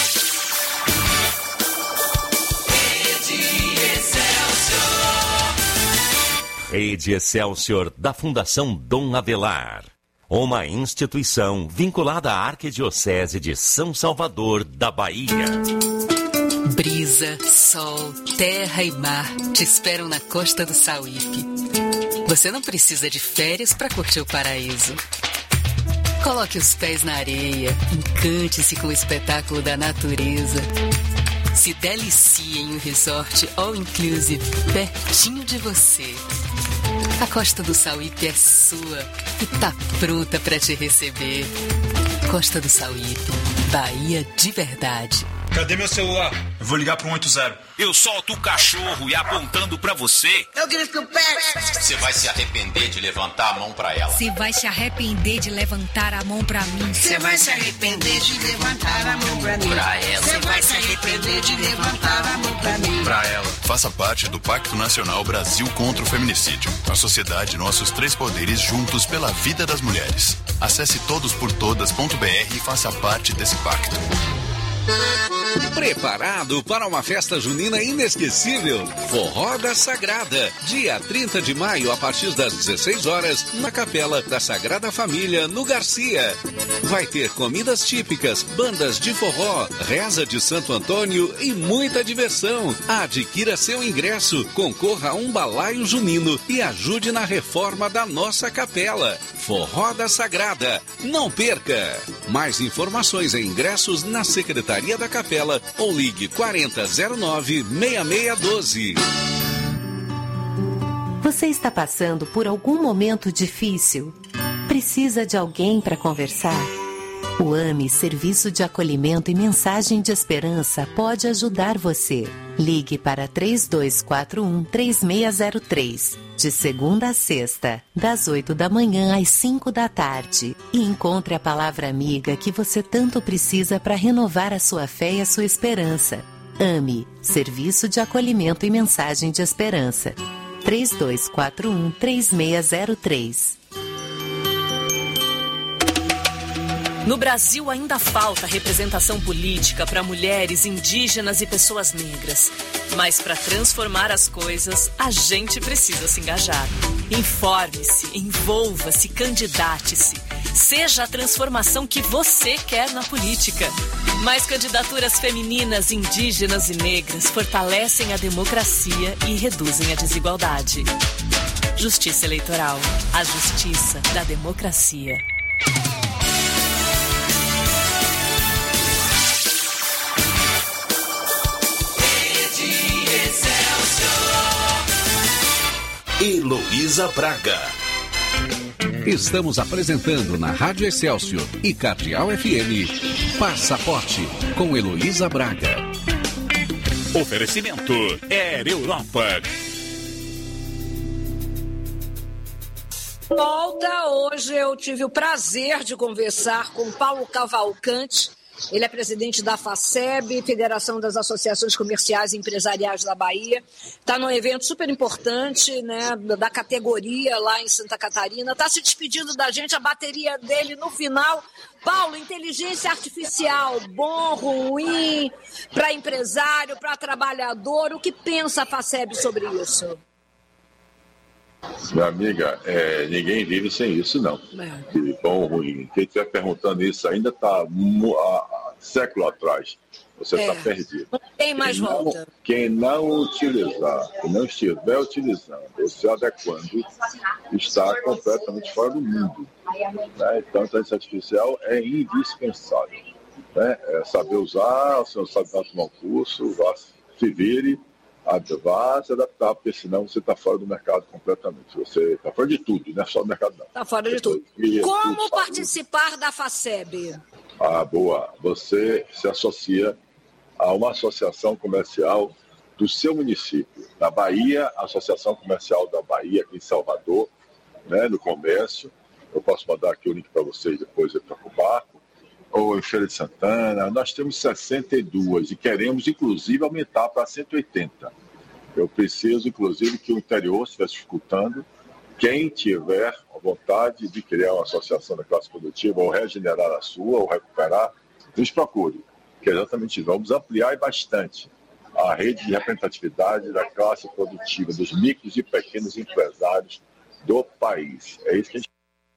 Rede Excelsior da Fundação Dom Avelar. Uma instituição vinculada à Arquidiocese de São Salvador, da Bahia. Brisa, sol, terra e mar te esperam na costa do Sauípe. Você não precisa de férias para curtir o paraíso. Coloque os pés na areia, encante-se com o espetáculo da natureza. Se delicie em um resort all-inclusive pertinho de você. A Costa do Sauípe é sua e tá pronta para te receber. Costa do Sauípe, Bahia de verdade. Cadê meu celular? Eu vou ligar pro 180. Eu solto o cachorro e apontando pra você. Eu grito pé. Você vai se arrepender de levantar a mão pra ela. Você vai se arrepender de levantar a mão pra mim. Você vai se arrepender de levantar a mão pra mim. Pra ela. Você vai se arrepender de levantar a mão pra mim. Pra ela. Faça parte do Pacto Nacional Brasil contra o Feminicídio. A sociedade Nossos Três Poderes juntos pela vida das mulheres. Acesse todosportodas.br e faça parte desse pacto. Preparado para uma festa junina inesquecível? Forró da Sagrada, dia 30 de maio, a partir das 16 horas, na Capela da Sagrada Família, no Garcia. Vai ter comidas típicas, bandas de forró, reza de Santo Antônio e muita diversão. Adquira seu ingresso, concorra a um balaio junino e ajude na reforma da nossa capela. Forró da Sagrada, não perca! Mais informações e ingressos na Secretaria da Capela ou ligue 4009-6612. Você está passando por algum momento difícil? Precisa de alguém para conversar? O AME, Serviço de Acolhimento e Mensagem de Esperança, pode ajudar você. Ligue para 3241-3603, de segunda a sexta, das 8 da manhã às 5 da tarde. E encontre a palavra amiga que você tanto precisa para renovar a sua fé e a sua esperança. AME, Serviço de Acolhimento e Mensagem de Esperança. 3241-3603. No Brasil ainda falta representação política para mulheres, indígenas e pessoas negras. Mas para transformar as coisas, a gente precisa se engajar. Informe-se, envolva-se, candidate-se. Seja a transformação que você quer na política. Mais candidaturas femininas, indígenas e negras fortalecem a democracia e reduzem a desigualdade. Justiça Eleitoral. A justiça da democracia. Heloísa Braga. Estamos apresentando na Rádio Excelsior e Cardeal FM Passaporte com Heloísa Braga. Oferecimento Air Europa. Volta, hoje eu tive o prazer de conversar com Paulo Cavalcante. Ele é presidente da FACEB, Federação das Associações Comerciais e Empresariais da Bahia. Está num evento super importante, né, da categoria lá em Santa Catarina. Está se despedindo da gente, a bateria dele no final. Paulo, inteligência artificial, bom, ruim, para empresário, para trabalhador. O que pensa a FACEB sobre isso? Minha amiga, ninguém vive sem isso, não. De bom ou ruim. Quem estiver perguntando isso ainda está há século atrás. Você está perdido. Não tem mais volta. Quem não utilizar, quem não estiver utilizando ou se adequando, está completamente fora do mundo. Né? Então, a inteligência artificial é indispensável. Né? É saber usar, o senhor sabe tomar um curso, vá, se vire, vá se adaptar, porque senão você está fora do mercado completamente. Você está fora de tudo, não é só do mercado, não. Está fora de tudo. Como participar da FACEB? Boa. Você se associa a uma associação comercial do seu município. Na Bahia, a Associação Comercial da Bahia, aqui em Salvador, né, no comércio. Eu posso mandar aqui o link para vocês depois para o barco. Ou em Feira de Santana, nós temos 62 e queremos, inclusive, aumentar para 180. Eu preciso, inclusive, que o interior estivesse escutando. Quem tiver a vontade de criar uma associação da classe produtiva ou regenerar a sua, ou recuperar, nos procure. Que exatamente vamos ampliar bastante a rede de representatividade da classe produtiva, dos micros e pequenos empresários do país. É isso que a gente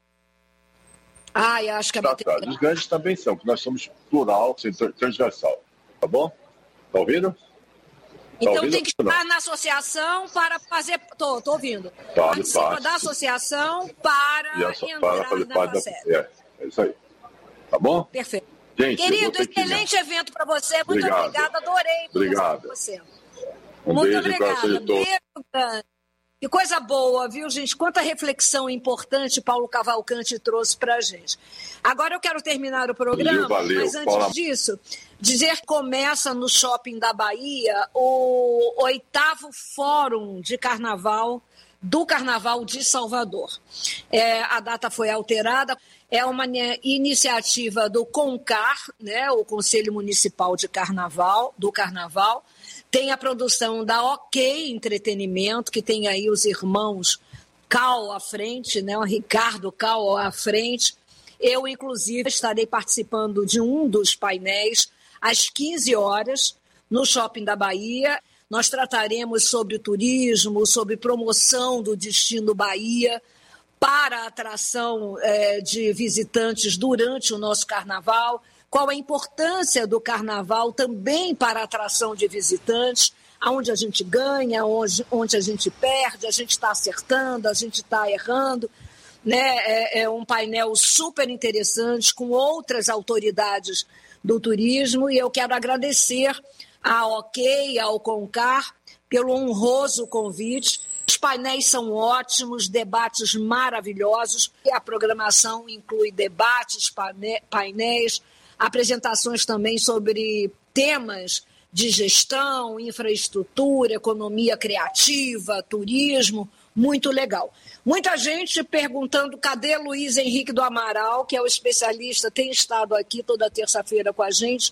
acho que é Os grandes também são, porque nós somos plural, transversal. Tá bom? Tá ouvindo? Então tem que estar na associação para fazer... Tô ouvindo. Participa da associação para entrar na FACEB. É isso aí. Tá bom? Perfeito. Gente, querido, excelente evento para você. Muito obrigada. Adorei conversar com você. Muito obrigada. Beijo. Que coisa boa, viu, gente? Quanta reflexão importante Paulo Cavalcante trouxe para a gente. Agora eu quero terminar o programa, mas antes disso, dizer que começa no Shopping da Bahia o 8º Fórum de Carnaval do Carnaval de Salvador. A data foi alterada, é uma iniciativa do CONCAR, né, o Conselho Municipal de Carnaval, do Carnaval. Tem a produção da OK Entretenimento, que tem aí os irmãos Cal à frente, né? O Ricardo Cal à frente. Eu, inclusive, estarei participando de um dos painéis às 15 horas no Shopping da Bahia. Nós trataremos sobre turismo, sobre promoção do destino Bahia para a atração de visitantes durante o nosso carnaval. Qual a importância do carnaval também para a atração de visitantes, onde a gente ganha, onde a gente perde, a gente está acertando, a gente está errando. Né? É um painel super interessante com outras autoridades do turismo e eu quero agradecer à OK, ao CONCAR, pelo honroso convite. Os painéis são ótimos, debates maravilhosos e a programação inclui debates, painéis, apresentações também sobre temas de gestão, infraestrutura, economia criativa, turismo, muito legal. Muita gente perguntando cadê Luiz Henrique do Amaral, que é o especialista, tem estado aqui toda terça-feira com a gente,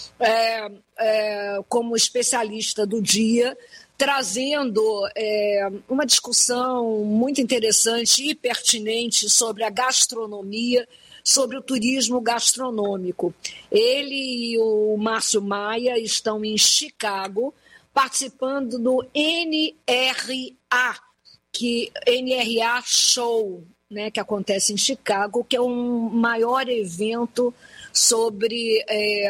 como especialista do dia, trazendo uma discussão muito interessante e pertinente sobre a gastronomia, sobre o turismo gastronômico. Ele e o Márcio Maia estão em Chicago, participando do NRA Show, né, que acontece em Chicago, que é um maior evento sobre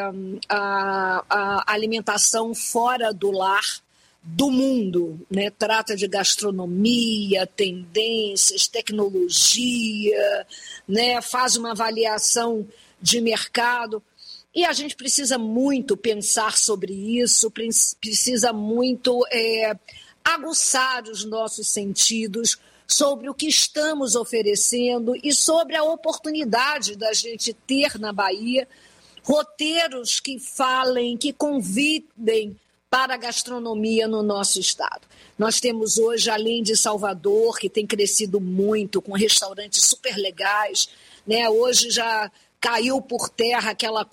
a alimentação fora do lar do mundo, né? Trata de gastronomia, tendências, tecnologia, né? Faz uma avaliação de mercado. E a gente precisa muito pensar sobre isso, precisa muito aguçar os nossos sentidos sobre o que estamos oferecendo e sobre a oportunidade da gente ter na Bahia roteiros que falem, que convidem para a gastronomia no nosso estado. Nós temos hoje, além de Salvador, que tem crescido muito, com restaurantes super legais, né? Hoje já caiu por terra aquela